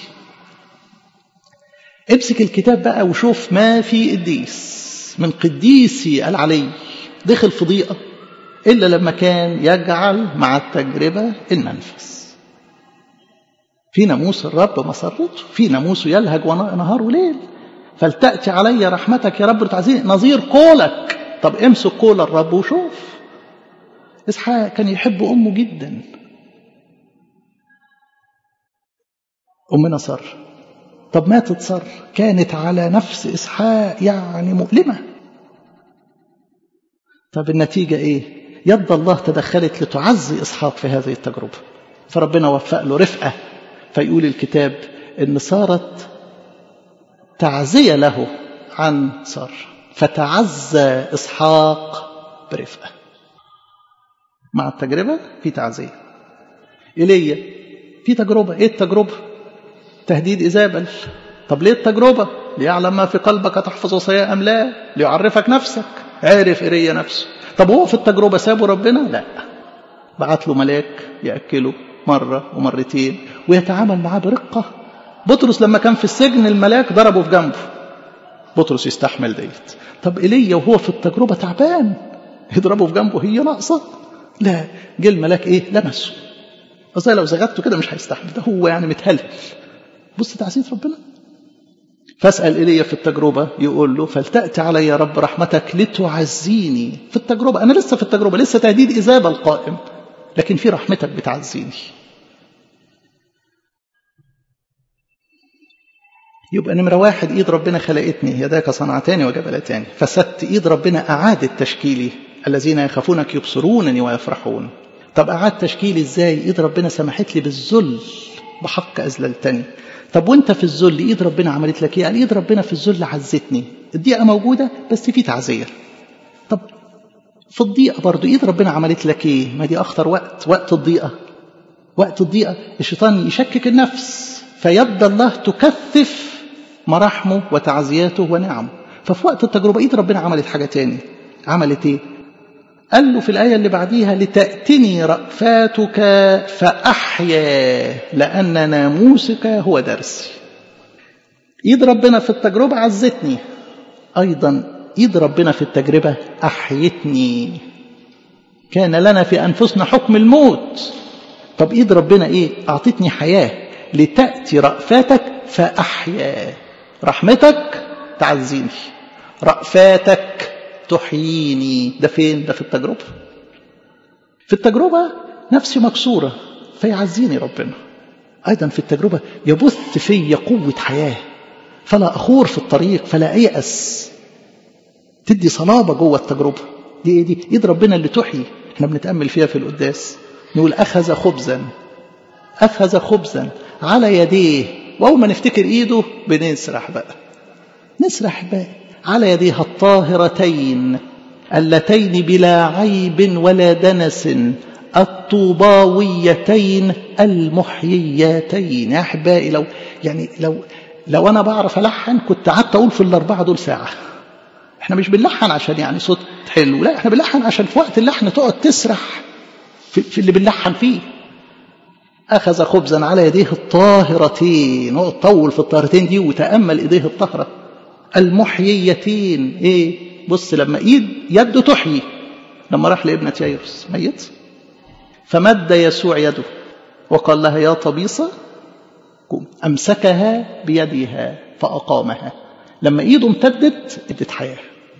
امسك الكتاب بقى وشوف ما في قديس من قديسي العلي دخل في ضيقة إلا لما كان يجعل مع التجربة المنفس. في ناموس الرب مسرته، في ناموسه يلهج نهار وليل. فلتأتي علي رحمتك يا رب تعزيني نظير قولك. طب امسك قول الرب وشوف. إسحاق كان يحب أمه جدا، أمنا سارة. طب ماتت سارة، كانت على نفس إسحاق يعني مؤلمة. طب النتيجة إيه؟ يد الله تدخلت لتعزي إسحاق في هذه التجربة، فربنا وفق له رفقة. فيقول الكتاب إن صارت تعزية له عن سارة، فتعزى إسحاق برفقة. مع التجربة في تعزية. إيليا في تجربة. إيه التجربة؟ تهديد إيزابل. طب ليه التجربة؟ ليعلم ما في قلبك تحفظ وصايا أم لا، ليعرفك نفسك. عرف إيليا نفسه. طب هو في التجربة سابه ربنا؟ لا، بعت له ملاك يأكله مرة ومرتين ويتعامل معاه برقة. بطرس لما كان في السجن الملاك ضربه في جنبه، بطرس يستحمل ديت. طب إيليا وهو في التجربة تعبان يضربه في جنبه، هي ناقصة؟ لا، جه الملاك إيه؟ لمسه. أصلا لو زغدته كده مش هيستحمل، ده هو يعني متهلل. بص تعزية ربنا. فاسأل إيليا في التجربة، يقول له فلتأتي علي يا رب رحمتك لتعزيني في التجربة. أنا لسه في التجربة، لسه تهديد إيزابل القائم، لكن في رحمتك بتعزيني. يبقى نمرة واحد، إيد ربنا خلقتني، يداك صنعتاني وجبلتاني. فسدت إيد ربنا أعادت تشكيلي. الذين يخافونك يبصرونني ويفرحون. طب أعاد تشكيلي إزاي؟ إيد ربنا سمحت لي بالذل، بحق أذللتني. طب وانت في الذل ايد ربنا عملت لك ايه؟ يعني ايد ربنا في الذل عزتني. الضيقه موجوده بس في تعزيه. طب في الضيقه برضو ايد ربنا عملت لك ايه؟ ما دي اخطر وقت الضيقه. وقت الضيقه الشيطان يشكك النفس، فيد الله تكثف مراحمه وتعزياته ونعمه. ففي وقت التجربه ايد ربنا عملت حاجه تاني. عملت ايه؟ قال له في الآية اللي بعديها لتأتني رأفاتك فأحيا لأن ناموسك هو درسي. إيد ربنا في التجربة عزتني، أيضا إيد ربنا في التجربة أحيتني. كان لنا في أنفسنا حكم الموت. طب إيد ربنا إيه؟ أعطتني حياة. لتأتي رأفاتك فأحيا. رحمتك تعزيني، رأفاتك تحييني. ده فين؟ ده في التجربة. في التجربة نفسي مكسورة فيعزيني ربنا. أيضا في التجربة يبث في قوة حياة، فلا أخور في الطريق، فلا أيأس. تدي صلابة جوه التجربة. دي إيه؟ دي إيد ربنا اللي تحيي. احنا بنتأمل فيها في القداس، نقول أخذ خبزا على يديه. وأول ما نفتكر إيده بنسرح بقى على يديها الطاهرتين اللتين بلا عيب ولا دنس الطوباويتين المحييتين. يا أحبائي، لو أنا بعرف ألحن كنت قعدت أقول في الأربعة دول ساعة. احنا مش بنلحن عشان يعني صوت حلو، لا، احنا بنلحن عشان في وقت اللحن تقعد تسرح في اللي بنلحن فيه. أخذ خبزا على يديه الطاهرتين، نقعد طول في الطاهرتين دي وتأمل إيديه الطاهرة المحييتين. ايه؟ بص، لما يده تحيي. لما راح لابنة يايروس ميت، فمد يسوع يده وقال لها يا طبيصة قم. أمسكها بيدها فأقامها. لما ايده امتدت ادت حياة.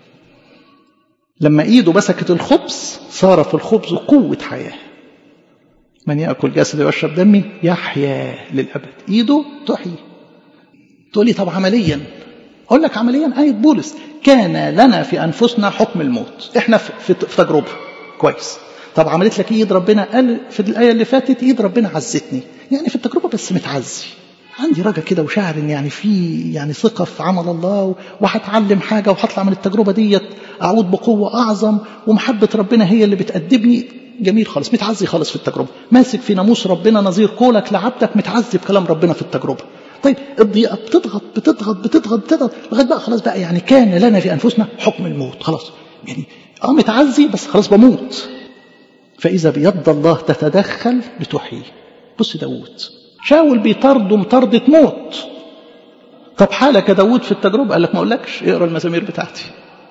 لما ايده مسكت الخبز صار في الخبز قوة حياة. من يأكل جسدي ويشرب دمي يحيا للأبد. ايده تحيي. تقول لي طب عمليا؟ أقول لك عمليا آية بولس، كان لنا في أنفسنا حكم الموت. إحنا في تجربة كويس. طب عملت لك ايد ربنا؟ قال في الآية اللي فاتت ايد ربنا عزتني، يعني في التجربة بس متعزي، عندي رجا كده وشاعر ان يعني في يعني ثقة في عمل الله، وهتعلم حاجة وهطلع من التجربة ديت اعود بقوة اعظم، ومحبة ربنا هي اللي بتأدبني. جميل خالص، متعزي خالص في التجربة، ماسك في ناموس ربنا نظير قولك لعبدك، متعزي بكلام ربنا في التجربة. طيب الضيقة بتضغط بتضغط بتضغط بتضغط لغاية بقى خلاص بقى يعني كان لنا في أنفسنا حكم الموت، خلاص يعني متعزي بس خلاص بموت. فإذا بيد الله تتدخل لتحيي. بص داود شاول بيطرده مطردة موت. طب حالك يا داود في التجربة؟ قال لك ما أقولكش، اقرأ المزامير بتاعتي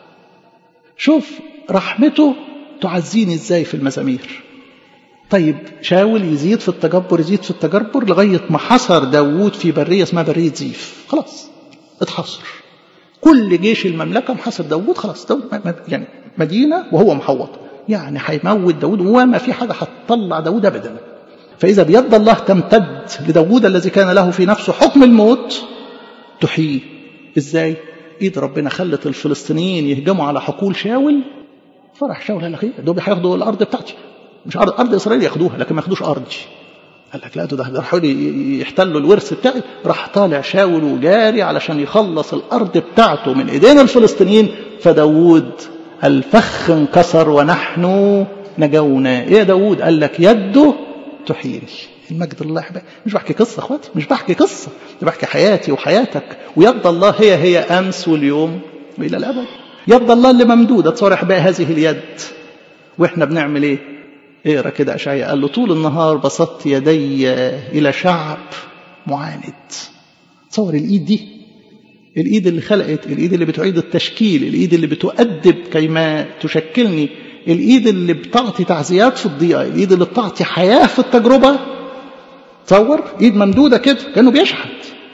شوف رحمته تعزيني ازاي في المزامير. طيب شاول يزيد في التجبر يزيد في التجبر لغاية ما حصر داود في برية اسمها برية زيف، خلاص اتحصر كل جيش المملكة محصر داود، خلاص داود يعني مدينة وهو محوط، يعني هيموت داود وما في حاجة هتطلع داود أبدا. فإذا بيد الله تمتد لداود الذي كان له في نفسه حكم الموت تحييه. إزاي؟ إيد ربنا خلت الفلسطينيين يهجموا على حقول شاول، فرح شاول قال لك ايه دول هياخدوا الأرض بتاعتي، مش أرض إسرائيل ياخدوها لكن ما ياخدوش أرضي. قال لك لا ده راحوا يحتلوا الورث بتاعي. راح طالع شاول وجاري علشان يخلص الأرض بتاعته من إيدين الفلسطينيين. فداود الفخ انكسر ونحن نجونا. ايه يا داود؟ قال لك يده تحييني. المجد لله. مش بحكي قصة اخواتي، مش بحكي قصة، بحكي حياتي وحياتك. ويد الله هي أمس واليوم وإلى الأبد. يد الله اللي ممدودة. تصور احبائي هذه اليد واحنا بنعمل ايه؟ اقرا كده اشعياء قال له طول النهار بسطت يدي الى شعب معاند. تصور الايد دي، الايد اللي خلقت، الايد اللي بتعيد التشكيل، الايد اللي بتؤدب كيما تشكلني، الايد اللي بتعطي تعزيات في الضيقه، الايد اللي بتعطي حياه في التجربه. تصور ايد ممدوده كده كانه بيشحت.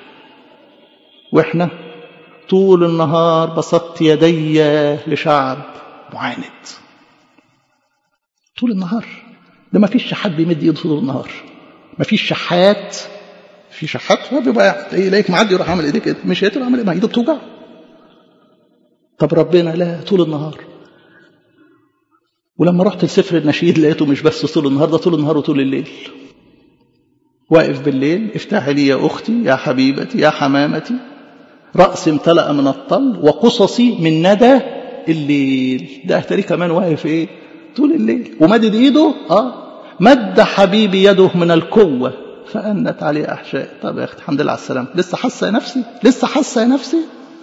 واحنا طول النهار بسطت يدي لشعب معاند. طول النهار ده ما فيش شحات بيمد ايده طول النهار، ما فيش شحات. في شحات بيبقى يلاقيك معدي يروح عامل ايديه كده، مش هيقدر يعمل ايه، ما ايده بتوجع. طب ربنا لا، طول النهار. ولما رحت لسفر النشيد لقيته مش بس طول النهار، ده طول النهار وطول الليل. واقف بالليل افتحي لي يا اختي يا حبيبتي يا حمامتي، رأسي امتلأ من الطل وقصصي من ندى الليل. ده اهتري كمان واقف ايه طول الليل ومدد ايده. مد حبيبي يده من القوة فأنت عليه أحشاء. طب يا أختي الحمد لله على السلامة. لسه حاسة يا نفسي، لسه حاسة يا نفسي.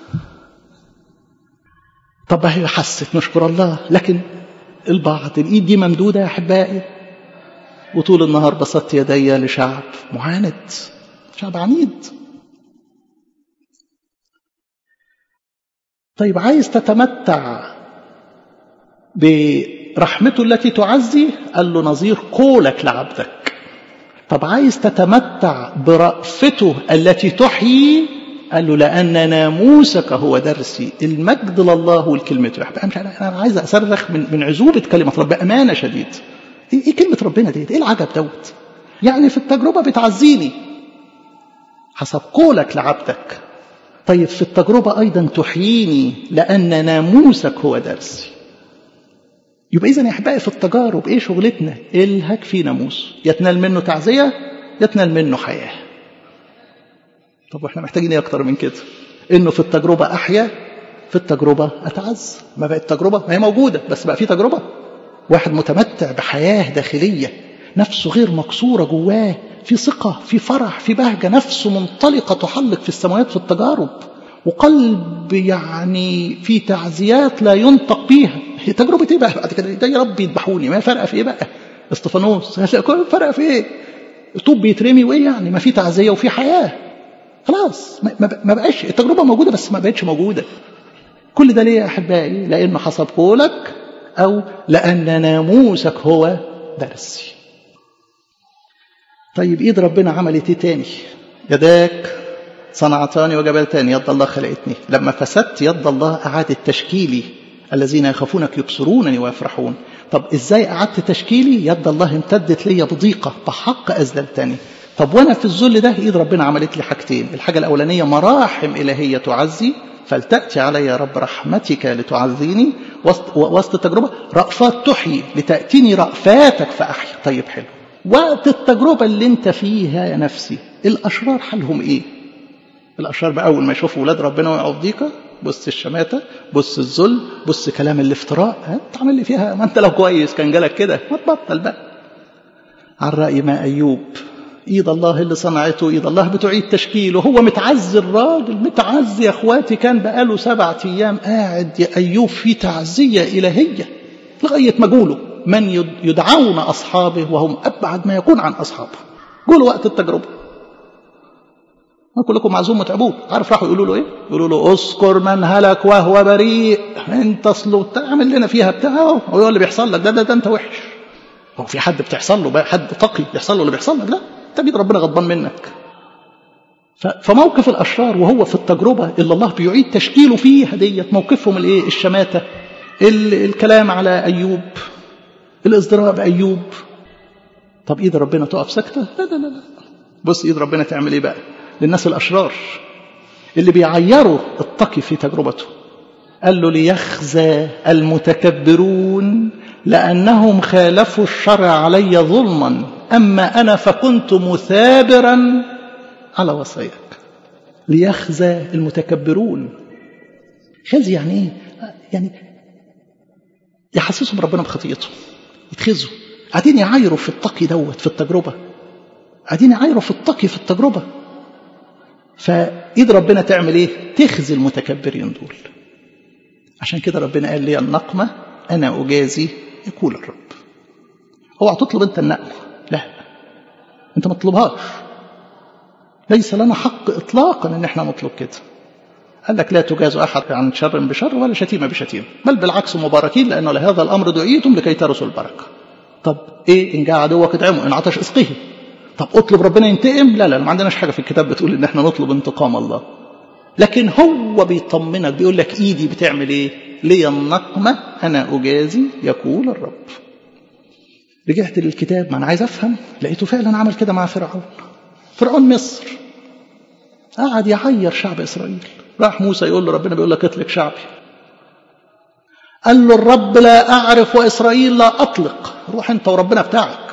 طب هي حست نشكر الله. لكن البعض الإيد دي ممدودة يا أحبائي وطول النهار بسطت يدي لشعب معاند، شعب عنيد. طيب عايز تتمتع برحمته التي تعزي؟ قال له نظير قولك لعبدك. طب عايز تتمتع برأفته التي تحيي؟ قال له لأن ناموسك هو درسي. المجد لله والكلمة. أنا عايز أصرخ من عزوبة كلمة رب بأمانة شديد. إيه كلمة ربنا دي؟ إيه العجب دوت؟ يعني في التجربة بتعزيني حسب قولك لعبدك. طيب في التجربة أيضا تحييني لأن ناموسك هو درسي. يبقى إذن يا أحبائي في التجارب إيه شغلتنا؟ إلهك في ناموس، يتنال منه تعزية يتنال منه حياة. طب وإحنا محتاجين إيه أكتر من كده؟ إنه في التجربة أحيا، في التجربة أتعز. ما بقت التجربة ما هي موجودة بس بقى في تجربة. واحد متمتع بحياة داخلية، نفسه غير مكسورة جواه، في ثقة في فرح في بهجة، نفسه منطلقة تحلق في السماوات في التجارب، وقلب يعني في تعزيات لا ينطق بيها. هي تجربة ايه بقى بعد كده؟ ده يا رب يذبحوني، ما فرق في ايه بقى؟ استفانوس فرق في ايه؟ طوب بيترمي وايه يعني؟ ما في تعزية وفي حياة. خلاص ما بقاش التجربة موجودة بس ما بقتش موجودة. كل ده ليه يا أحبائي؟ لأنه حسب قولك أو لأن ناموسك هو درسي. طيب إيد ربنا عملت ايه تاني؟ يداك صنعتاني وجبلتاني. يد الله خلقتني. لما فسدت يد الله أعادت تشكيلي. الذين يخافونك يبصرونني ويفرحون. طب إزاي أعدت تشكيلي؟ يد الله امتدت لي بضيقة بحق أذللتني. طب وأنا في الذل ده إيد ربنا عملت لي حاجتين. الحاجة الأولانية مراحم إلهية تعزي، فلتأتي علي يا رب رحمتك لتعزيني. وسط التجربة رأفات تحيي لتأتيني رأفاتك فأحيا. طيب حلو، وقت التجربة اللي انت فيها يا نفسي الأشرار حالهم ايه؟ الأشرار بقى أول ما يشوفوا ولاد ربنا ويقعوا في ضيقة، بص الشماتة، بص الذل، بص كلام الافتراء، تعمل لي فيها؟ ما انت لو كويس كان جالك كده، ما تبطل بقى. على رأي ما أيوب، ايد الله اللي صنعته، ايد الله بتعيد تشكيله. هو متعزي، الراجل متعزي يا اخواتي، كان بقاله 7 أيام قاعد يا أيوب في تعزية إلهية لغاية ما قولوا من يدعون أصحابه وهم أبعد ما يكون عن أصحابه. قولوا وقت التجربة ما كلكم معزوم متعبون. عارف راحوا يقولوا له ايه؟ يقولوا له اذكر من هلك وهو بريء، انت اصله تعمل لنا فيها بتاعه. هو اللي بيحصل لك ده انت وحش. هو في حد بتحصل له بقى، حد تقي يحصل له اللي بيحصل لك؟ لا، تجد ربنا غضبان منك. فموقف الأشرار وهو في التجربة اللي الله بيعيد تشكيله فيها ديت، موقفهم الايه؟ الشماتة، الكلام على أيوب، الازدراء بأيوب. طب ايد ربنا تقف ساكتة؟ لا لا لا. بص ايد ربنا تعمل ايه بقى للناس الأشرار اللي بيعيروا التقي في تجربته. قال له ليخزى المتكبرون لأنهم خالفوا الشرع علي ظلما، أما أنا فكنت مثابرا على وصاياك. ليخزى المتكبرون. خزي يعني ايه؟ يعني يحسسهم ربنا بخطيئتهم، يتخزوا، قاعدين يعايروا في التقي دوت في التجربة، قاعدين يعايروا في التقي في التجربة. فإيد ربنا تعمل ايه؟ تخزي المتكبرين دول. عشان كده ربنا قال لي النقمة أنا أجازي يقول الرب. اوعى تطلب انت النقمة، لا انت ما تطلبهاش، ليس لنا حق إطلاقا ان احنا نطلب كده. قال لك لا تجاز أحد عن شر بشر ولا شتيمة بشتيمة، بل بالعكس مباركين لأنه لهذا الأمر دعيتم لكي ترثوا البركة. طب إيه؟ إن جاء عدوك ادعمه، إن عطش اسقه. طب أطلب ربنا ينتقم؟ لا لا، ما عندناش حاجة في الكتاب بتقول إن احنا نطلب انتقام الله. لكن هو بيطمنك، بيقول لك إيدي بتعمل إيه؟ لي النقمة أنا أجازي يقول الرب. رجعت للكتاب، ما أنا عايز أفهم، لقيته فعلا عمل كده مع فرعون مصر. قعد يعير شعب إسرائيل. راح موسى يقول له ربنا بيقول لك اطلق شعبي. قال له الرب لا أعرف وإسرائيل لا أطلق، روح أنت وربنا بتاعك.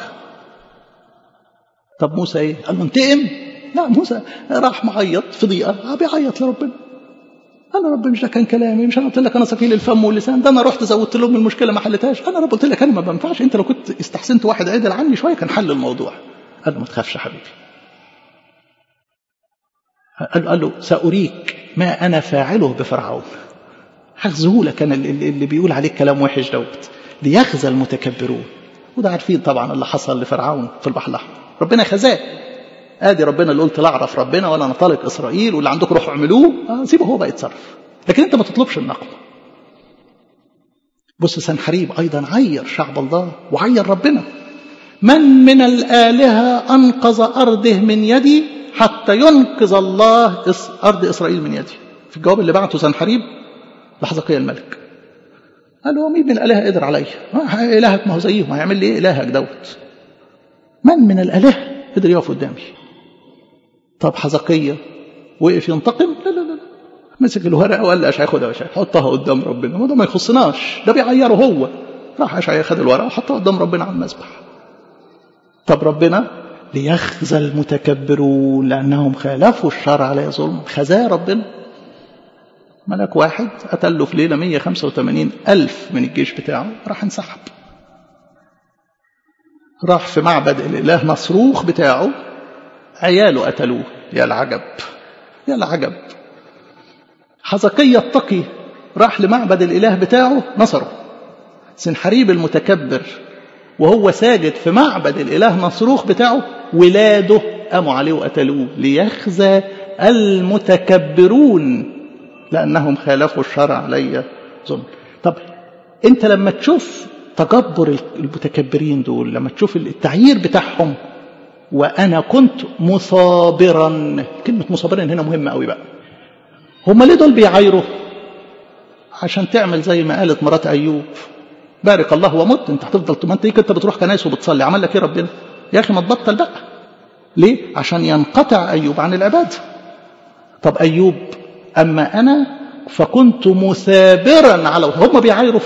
طب موسى إيه؟ قال له انتقم؟ لا، موسى راح معيط في ضيقة، بيعيط لربنا. أنا رب مش ده كان كلامي؟ مش أنا قلت لك أنا ثقيل الفم واللسان؟ ده أنا رحت زودت لهم المشكلة ما حلتهاش. أنا رب قلت لك أنا ما بنفعش، أنت لو كنت استحسنت واحد عدل عني شوية كان حل الموضوع. قال له ما تخافش يا حبيبي. قال له سأريك ما أنا فاعله بفرعون. هخزهولك أنا اللي بيقول عليك كلام وحش دوت. ليخزى المتكبرون. وده عارفين طبعا اللي حصل لفرعون في البحر الأحمر، ربنا خزاه. ادي ربنا اللي قلت لا اعرف ربنا ولا نطلق اسرائيل، واللي عندكم روحوا اعملوه، سيبه هو بقى يتصرف، لكن انت ما تطلبش النقمه. بص سنحريب ايضا عير شعب الله وعير ربنا. من الآلهة انقذ ارضه من يدي حتى ينقذ الله ارض اسرائيل من يدي. في الجواب اللي بعته سنحريب لحزقيا الملك، قال له مين من الآلهة قدر عليا؟ الهك ما هو زيهم، هيعمل لي ايه الهك دوت؟ من الآلهة قدر يقف قدامي؟ طب حزقية وقف ينتقم؟ لا لا لا، مسك الورقه وقال مش هياخدها، مش هيحطها قدام ربنا، ما ده ما يخصناش، ده بيعيره هو. راح اشعياء خد الورقه وحطها قدام ربنا على المذبح. طب ربنا ليخزى المتكبرون لانهم خالفوا الشرع على ظلم. خزاه ربنا. ملك واحد قتل له في ليله 185,000 من الجيش بتاعه، راح انسحب، راح في معبد الاله مصروخ بتاعه، عياله قتلوه. يا العجب يا العجب. حزقية التقي راح لمعبد الإله بتاعه نصره. سنحريب المتكبر وهو ساجد في معبد الإله مصروخ بتاعه، ولاده قاموا عليه وقتلوه. ليخزى المتكبرون لأنهم خالفوا الشرع علي ظلم. طب أنت لما تشوف تكبر المتكبرين دول، لما تشوف التعيير بتاعهم، وأنا كنت مصابرا. كلمة مصابرا هنا مهمة قوي بقى. هم ليه دول بيعايروا؟ عشان تعمل زي ما قالت مرات أيوب بارك الله ومت. انت هتفضل ما انت كنت بتروح كنايس وبتصلي، عمل لك ايه ربنا؟ يا أخي ما تبطل بقى. ليه؟ عشان ينقطع أيوب عن العبادة. طب أيوب أما أنا فكنت مثابرا على هم بيعايروا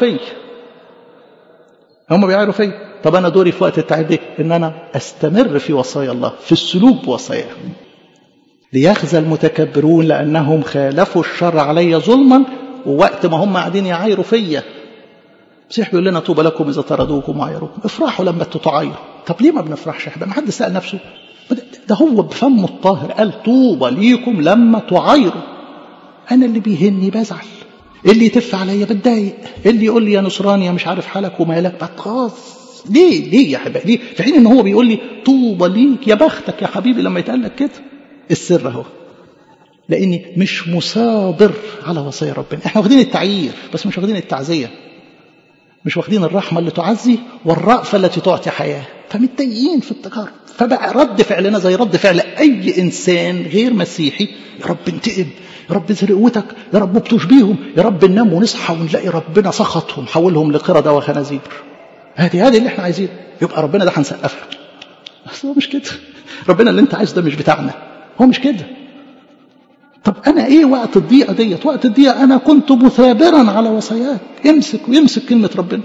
فيا. طب أنا دوري في وقت التعب ده إن أنا أستمر في وصايا الله، في السلوك بوصاياه. ليخزى المتكبرون لأنهم خالفوا الشر علي ظلما. ووقت ما هم قاعدين يعايروا فيا، مسيح بيقول لنا طوبى لكم إذا طردوكم وعايروكم. افرحوا لما تتعايروا. طب ليه ما بنفرحش يا حبايبي؟ ما حد سأل نفسه؟ ده هو بفمه الطاهر قال طوبى ليكم لما تعايروا. أنا اللي بيهني بزعل، اللي يتف عليا بتضايق، اللي يقول لي يا نصراني يا مش عارف حالك ومالك بتغاظ. ليه يا حبايبي؟ ليه؟ في حين ان هو بيقول لي طوبى ليك، يا بختك يا حبيبي لما يتقال لك كده. السر اهو، لاني مش مثابر على وصايا ربنا. احنا واخدين التعيير بس مش واخدين التعزيه، مش واخدين الرحمه اللي تعزي والرأفه التي تعطي حياه، فمتضايقين في التجارب. فبقى رد فعلنا زي رد فعل اي انسان غير مسيحي. يا رب انتقم، يا رب زر قوتك، يا رب ابطش بيهم، يا رب ننام ونصحى ونلاقي ربنا سخطهم حولهم لقردة وخنازير. هذه اللي احنا عايزينه. يبقى ربنا ده هنسقف له. بس هو مش كده. ربنا اللي انت عايزه ده مش بتاعنا، هو مش كده. طب انا ايه وقت الضيقه ديت؟ وقت الضيقه انا كنت مثابرا على وصاياك. يمسك كلمه ربنا.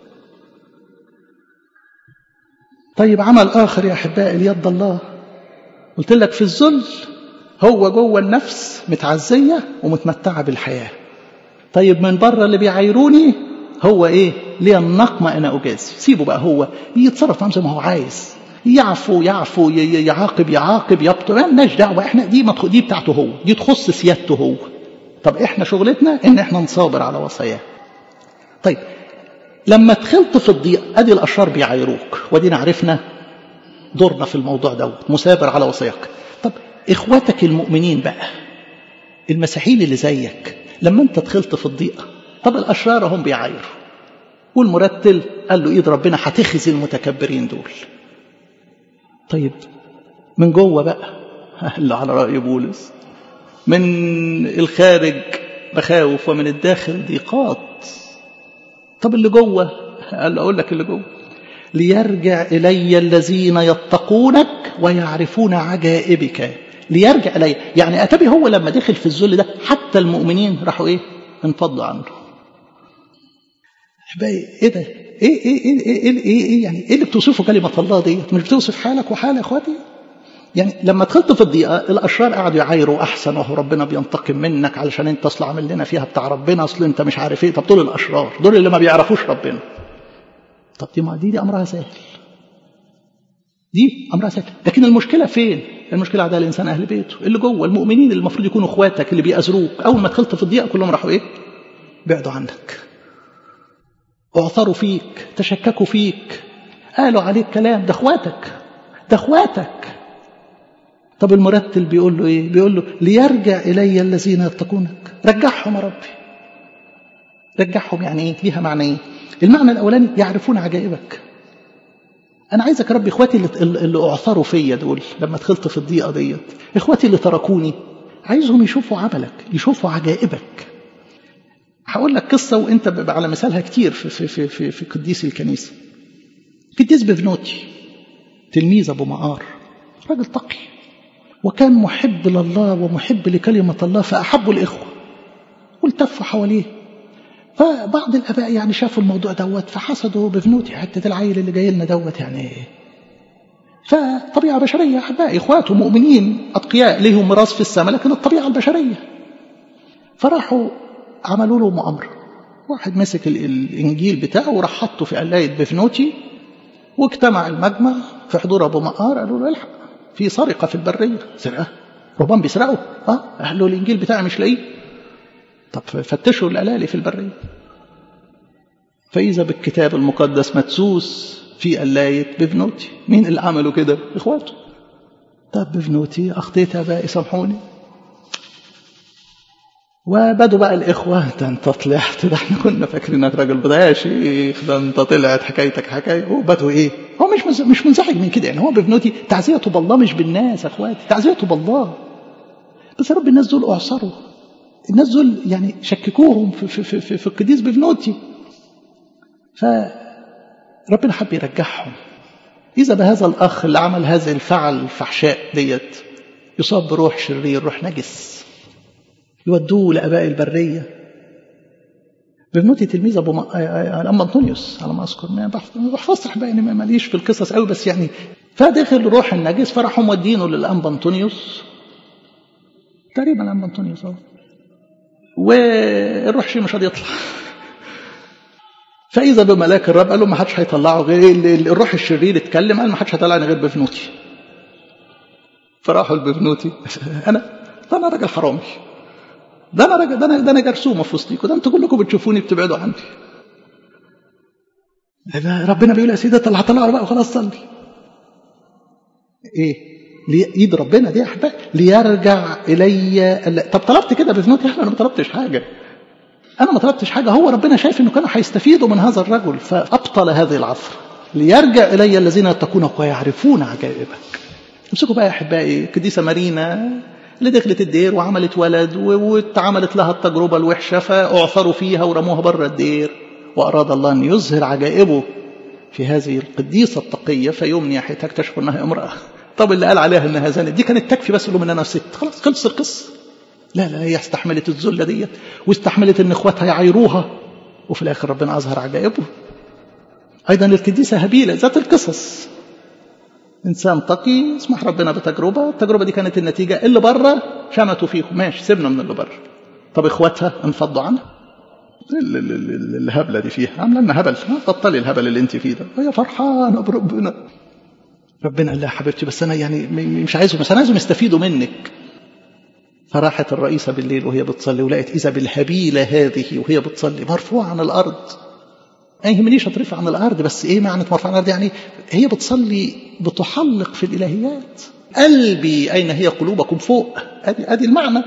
طيب عمل اخر يا احبائي اليد الله، قلت لك في الذل هو جوه النفس متعزيه ومتمتعه بالحياه. طيب من بره اللي بيعايروني هو ايه؟ ليه النقمه انا اجازي. سيبه بقى هو يتصرف معاهم زي ما هو عايز، يعفو يعاقب يبطل، مالناش دعوه. احنا دي بتاعته هو، دي تخص سيادته هو. طب احنا شغلتنا ان احنا نصابر على وصاياه. طيب لما دخلت في الضيق ادي الاشرار بيعايروك، ودينا عرفنا دورنا في الموضوع دوت، مثابر على وصاياك. طب اخواتك المؤمنين بقى، المسيحيين اللي زيك، لما انت دخلت في الضيق، طب الاشرار هم بيعايروا، والمرتل قال له ايد ربنا هتخزي المتكبرين دول. طيب من جوه بقى اللي على رأي بولس، من الخارج مخاوف ومن الداخل ضيقات. طب اللي جوه قال له اقول لك اللي جوه، ليرجع الي الذين يتقونك ويعرفون عجائبك. ليرجع الي يعني اتبي هو لما دخل في الذل ده حتى المؤمنين راحوا ايه؟ انفضوا عنه. ايه ده؟ ايه يعني ايه اللي بتوصفه كلمه الله ديت؟ مش بتوصف حالك وحال اخواتي؟ يعني لما دخلت في الضيقه الاشرار قعدوا يعايروا احسن، وهو ربنا بينتقم منك علشان انت اصل عامل لنا فيها بتاع ربنا، اصل انت مش عارف ايه. طب دول الاشرار، دول اللي ما بيعرفوش ربنا. طب دي امرها سهل، دي امرها سهل. لكن المشكله فين؟ المشكله عند الانسان اهل بيته اللي جوه، المؤمنين اللي المفروض يكونوا اخواتك اللي بيأزروك. اول ما دخلت في الضيقه كلهم راحوا ايه؟ بعدوا عنك، اعثروا فيك، تشككوا فيك، قالوا عليك كلام. ده اخواتك. طب المرتل بيقول له ايه؟ بيقول له ليرجع الي الذين يتقونك. رجعهم يا ربي، رجعهم. يعني ايه؟ ليها معنى ايه؟ المعنى الاولاني يعرفون عجائبك. انا عايزك يا ربي اخواتي اللي اعثروا فيا دول لما دخلت في الضيقه ديت، اخواتي اللي تركوني، عايزهم يشوفوا عملك، يشوفوا عجائبك. هقول لك قصه وانت على مثالها كتير في قديس الكنيسه. قديس بفنوتي تلميذ ابو مقار، راجل تقي وكان محب لله ومحب لكلمه الله، فاحبوا الاخوه والتفوا حواليه. فبعض الاباء يعني شافوا الموضوع دوت فحسدوا بفنوتي، حتى العيل اللي جاي لنا دوت يعني ايه. فطبيعه بشريه احبائي، اخواته مؤمنين اتقياء ليهم ميراث في السماء، لكن الطبيعه البشريه. فراحوا عملوا له مؤامره. واحد مسك الانجيل بتاعه وراح حطه في قلايه بفنوتي، واجتمع المجمع في حضور ابو مقار. قالوا له الحق، في سرقه في البريه. سرقه؟ ربان بيسرقوا؟ قالوا الانجيل بتاعي مش لاقيه. طب فتشوا الألالي في البرية، فإذا بالكتاب المقدس مدسوس في قلاية بفنوتي. مين اللي عملوا كده؟ إخواته. طب بفنوتي أخطيت أبائي سامحوني. وبدوا بقى الإخوة، ده أنت طلعت، ده احنا كنا فاكرينك راجل بضيع شيخ، ده أنت طلعت حكايتك حكاية. وبدوا إيه؟ هو مش منزعج من كده يعني. هو بفنوتي تعزيته بالله مش بالناس. أخواتي تعزيته بالله. بس يا رب الناس دول أعصروا، الناس دول يعني شككوهم في القديس بفنوتي، فربنا حب يرجعهم. إذا بهذا الأخ اللي عمل هذا الفعل الفحشاء ديت يصاب بروح شرير، روح نجس. يودوه لآباء البرية. بنوتي تلميذ الأنبا أنطونيوس على ما أذكر، ما بحفظش أحبائي، ماليش في القصص قوي، بس يعني فدخل روح النجس فراحوا مودينه للأنبا أنطونيوس، تقريبا الأنبا أنطونيوس والروح شيء مش هيطلع. فإذا بملاك الرب قال له ما حدش هيطلعه غير الروح الشرير اتكلم، قال ما حدش هيطلعني غير بفنوتي. فراحوا لبفنوتي، ده انا راجل حرامي، ده انا جرثومه في وسطيكم، ده انتوا كلكم بتشوفوني بتبعدوا عني. ربنا بيقول يا سيدي هطلعه بقى وخلاص صلي. ايه ايد ربنا دي يا احبائي، ليرجع الي. طب طلبت كده بفنوتي؟ انا ما طلبتش حاجه، هو ربنا شايف انه كانوا هيستفيدوا من هذا الرجل فابطل هذه العصر. ليرجع الي الذين يتقون ويعرفون عجائبك. امسكوا بقى يا احبائي قديسه مارينا اللي دخلت الدير وعملت ولد واتعملت لها التجربه الوحشه فاعثروا فيها ورموها بره الدير، واراد الله ان يظهر عجائبه في هذه القديسه التقيه، فيوم نياحتها تكتشف انها امراه. طب اللي قال عليها انها زانت دي كانت تكفي بس لهم ان انا ست، خلاص خلص القصه. لا هي استحملت الذله ديت، واستحملت ان اخواتها يعايروها، وفي الاخر ربنا اظهر عجائبه. ايضا القديسه هابيله ذات القصص، انسان تقي اسمح ربنا بتجربه، التجربه دي كانت النتيجه اللي بره شمتوا فيهم، ماشي سيبنا من اللي بره. طب اخواتها انفضوا عنها، الهبله دي فيها عامله لنا هبل، بطلي الهبل اللي انت فيه ده. وهي فرحانه بربنا. ربنا قال لها حبيبتي بس انا يعني مش عايزهم، بس انا عايزهم يستفيدوا منك. فراحت الرئيسه بالليل وهي بتصلي ولقيت اذا بالهبيله هذه وهي بتصلي مرفوعه عن الارض. ما يهمنيش اترفع عن الارض، بس ايه معنى مرفوعه عن الارض؟ يعني هي بتصلي بتحلق في الالهيات. قلبي اين هي قلوبكم فوق، ادي المعنى.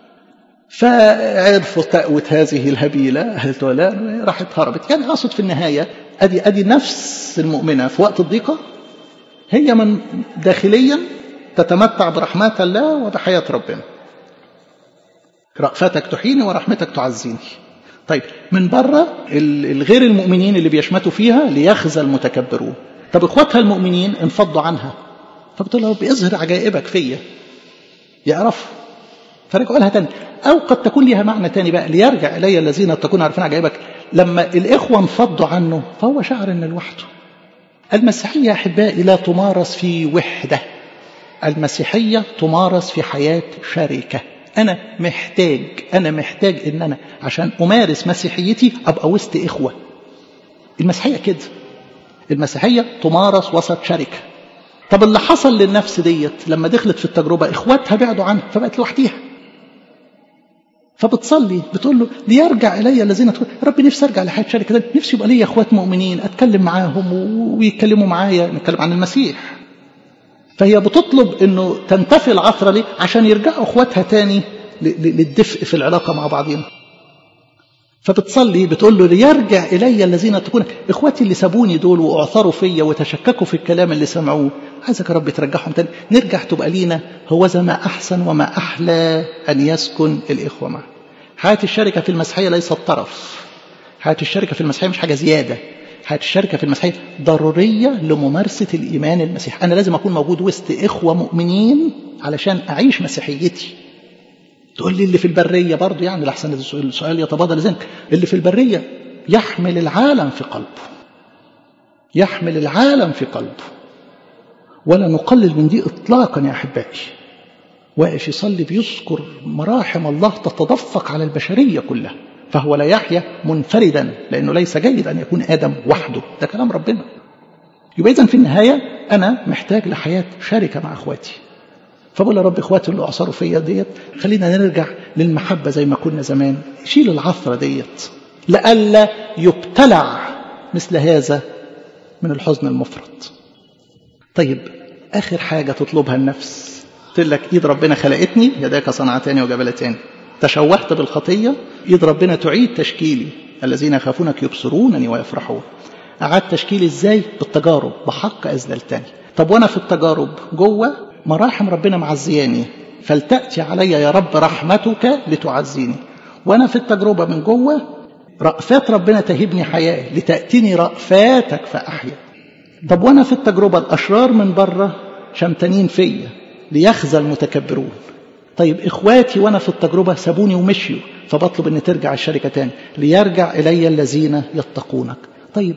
فعرفوا تقوة هذه الهبيله، قالت لا، راحت هربت. يعني اقصد في النهايه ادي نفس المؤمنه في وقت الضيقه هي من داخليا تتمتع برحمات الله وبحياه ربنا. رأفتك تحيني ورحمتك تعزيني. طيب من بره الغير المؤمنين اللي بيشمتوا فيها ليخزى المتكبرون. طب اخواتها المؤمنين انفضوا عنها، فبتقول له بيظهر عجائبك فيا، يعرف فرجعوا لها تاني. او قد تكون لها معنى تاني بقى، ليرجع الي الذين يتقون عارفين عجائبك. لما الاخوه انفضوا عنه فهو شعر ان لوحده. المسيحيه يا احبائي لا تمارس في وحده، المسيحيه تمارس في حياه شركه. أنا محتاج إن أنا عشان أمارس مسيحيتي أبقى وسط إخوة. المسيحية كده، المسيحية تمارس وسط شركة. طب اللي حصل للنفس ديت لما دخلت في التجربة إخواتها بعدوا عنها فبقت لوحديها، فبتصلي بتقول له ليرجع إلي الذين ربي نفسي أرجع لحياة شركة، نفسي يبقى لي إخوات مؤمنين أتكلم معاهم ويتكلموا معايا، نتكلم عن المسيح. فهي بتطلب انه تنتفي العثرة ليه؟ عشان يرجعوا اخواتها تاني للدفء في العلاقة مع بعضهم. فبتصلي بتقول له ليرجع الي الذين تكون اخواتي اللي سابوني دول واعثروا فيا وتشككوا في الكلام اللي سمعوه، عايزك يا رب ترجعهم تاني، نرجع تبقى لينا هوذا ما احسن وما احلى ان يسكن الاخوة معه. حياة الشركة في المسيحية ليست طرف، حياة الشركة في المسيحية مش حاجة زيادة، حياة الشركة في المسيحية ضرورية لممارسة الإيمان المسيحي. أنا لازم أكون موجود وسط إخوة مؤمنين علشان أعيش مسيحيتي. تقول لي اللي في البرية برضو، يعني لحسن السؤال يتبادل ذهنك، اللي في البرية يحمل العالم في قلبه، ولا نقلل من دي إطلاقا يا أحبائي. واقف يصلي بيذكر مراحم الله تتدفق على البشرية كلها، فهو لا يحيا منفردا لأنه ليس جيد أن يكون آدم وحده، ده كلام ربنا. يبقى إذن في النهاية أنا محتاج لحياة شركة مع أخواتي. فبقول يا رب إخواتي اللي أعصروا فيا ديت خلينا نرجع للمحبة زي ما كنا زمان، شيل العثرة ديت لألا يبتلع مثل هذا من الحزن المفرط. طيب آخر حاجة تطلبها النفس، قلت لك إيد ربنا خلقتني، يداك صنعتني وجبلتني. تشوهت بالخطية، إيد ربنا تعيد تشكيلي. الذين يخافونك يبصرونني ويفرحون. أعاد تشكيلي إزاي؟ بالتجارب، بحق أذللتني. طب وأنا في التجارب جوه مراحم ربنا معزياني، فلتأتي علي يا رب رحمتك لتعزيني. وأنا في التجربة من جوه رأفات ربنا تهبني حياة، لتأتيني رأفاتك فأحيا. طب وأنا في التجربة الأشرار من بره شمتانين فيا، ليخزى المتكبرون. طيب إخواتي وأنا في التجربة سابوني ومشيوا، فبطلب أن ترجع الشركة تاني. ليرجع إلي الذين يتقونك. طيب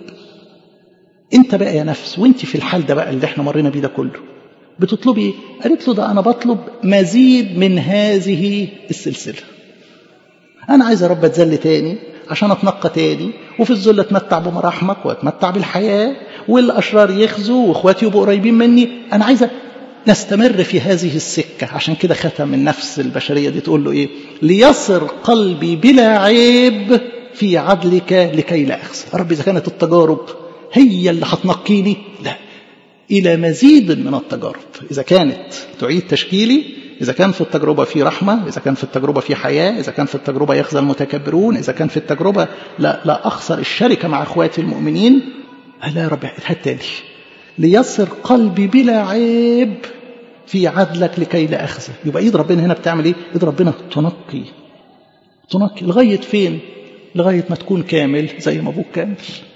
أنت بقى يا نفس وأنت في الحال ده بقى اللي احنا مرينا بيه ده كله بتطلبي إيه؟ قالت له ده أنا بطلب مزيد من هذه السلسلة. أنا عايز يا رب أتذل تاني عشان أتنقى تاني، وفي الذل أتمتع بمراحمك وأتمتع بالحياة، والأشرار يخزوا وإخواتي يبقوا قريبين مني. أنا عايزة نستمر في هذه السكة. عشان كده ختم النفس البشرية دي تقول له إيه؟ ليصر قلبي بلا عيب في عدلك لكي لا أخزى. يا رب إذا كانت التجارب هي اللي هتنقيني، لا، إلى مزيد من التجارب. إذا كانت تعيد تشكيلي، إذا كان في التجربة في رحمة، إذا كان في التجربة في حياة، إذا كان في التجربة يخزى المتكبرون، إذا كان في التجربة لا أخسر الشركة مع أخواتي المؤمنين، لا يا رب هاتالي ليصر قلبي بلا عيب في عدلك لكي لا أخزى. يبقى إيد ربنا هنا بتعمل إيه؟ إيد ربنا تنقي لغاية فين؟ لغاية ما تكون كامل زي ما أبوك كامل.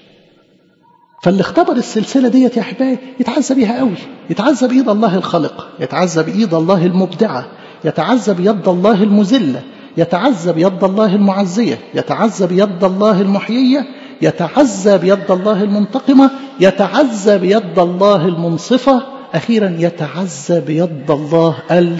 فاللي اختبر السلسلة ديت يا أحبائي يتعزى بيها قوي، يتعزى بإيد الله الخالقة، يتعزى بإيد الله المبدعة، يتعزى بيد الله المذلة، يتعزى بيد الله المعزية، يتعزى بيد الله المحيية، يتعزى بيد الله المنتقمة، يتعزى بيد الله المنصفة، أخيرا يتعزى بيد الله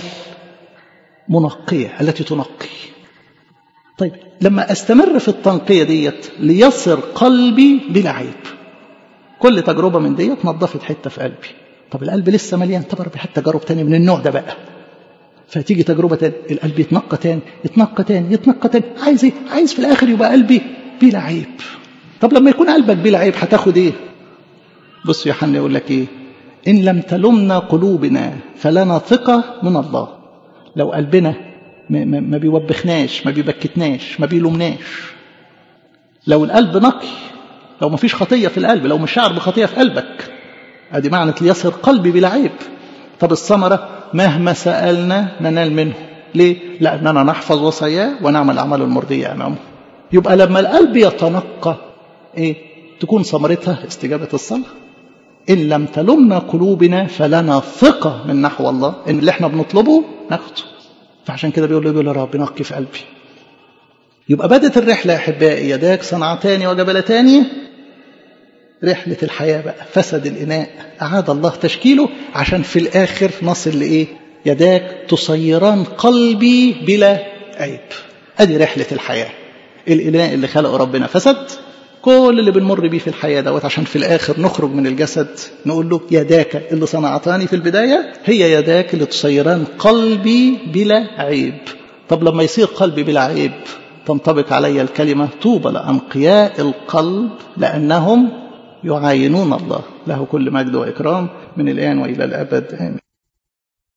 المنقية التي تنقي. طيب لما أستمر في التنقية ديت ليصر قلبي بلا عيب. كل تجربة من ديت نظفت حتة في قلبي. طب القلب لسه مليان، طب ربي حتى تجارب تاني من النوع ده بقى. فتيجي تجربة تاني القلب يتنقى تاني يتنقى تاني يتنقى تاني. عايز ايه؟ عايز في الآخر يبقى قلبي بلا عيب. طب لما يكون قلبك بلا عيب هتاخد ايه؟ بص يوحنا يقول لك ايه؟ إن لم تلمنا قلوبنا فلنا ثقة من الله. لو قلبنا ما بيوبخناش، ما بيبكتناش، ما بيلومناش، لو القلب نقي، لو ما فيش خطية في القلب، لو مش شعر بخطية في قلبك، ادي معنى ليصر قلبي بلا عيب. طب الثمرة مهما سألنا ننال منه. ليه؟ لأننا نحفظ وصاياه ونعمل أعمال المرضية أمامه. يبقى لما القلب يتنقى إيه؟ تكون ثمرتها استجابة الصلاة. إن لم تلمنا قلوبنا فلنا ثقة من نحو الله إن اللي احنا بنطلبه ناخده. فعشان كده بيقول له رب نقي في قلبي. يبقى بدت الرحلة يا أحبائي، يداك صنعتان وجبلتان. رحلة الحياة بقى، فسد الإناء أعاد الله تشكيله عشان في الآخر نصل لإيه؟ يداك تصيران قلبي بلا عيب. أدي رحلة الحياة. الإناء اللي خلقه ربنا فسد، كل اللي بنمر بيه في الحياة دوت عشان في الآخر نخرج من الجسد نقول له يداك اللي صنعتاني في البداية هي يداك اللي تصيران قلبي بلا عيب. طب لما يصير قلبي بلا عيب تنطبق علي الكلمة طوبى لأنقياء القلب لأنهم يعاينون الله. له كل مجد وإكرام من الآن وإلى الأبد آمين.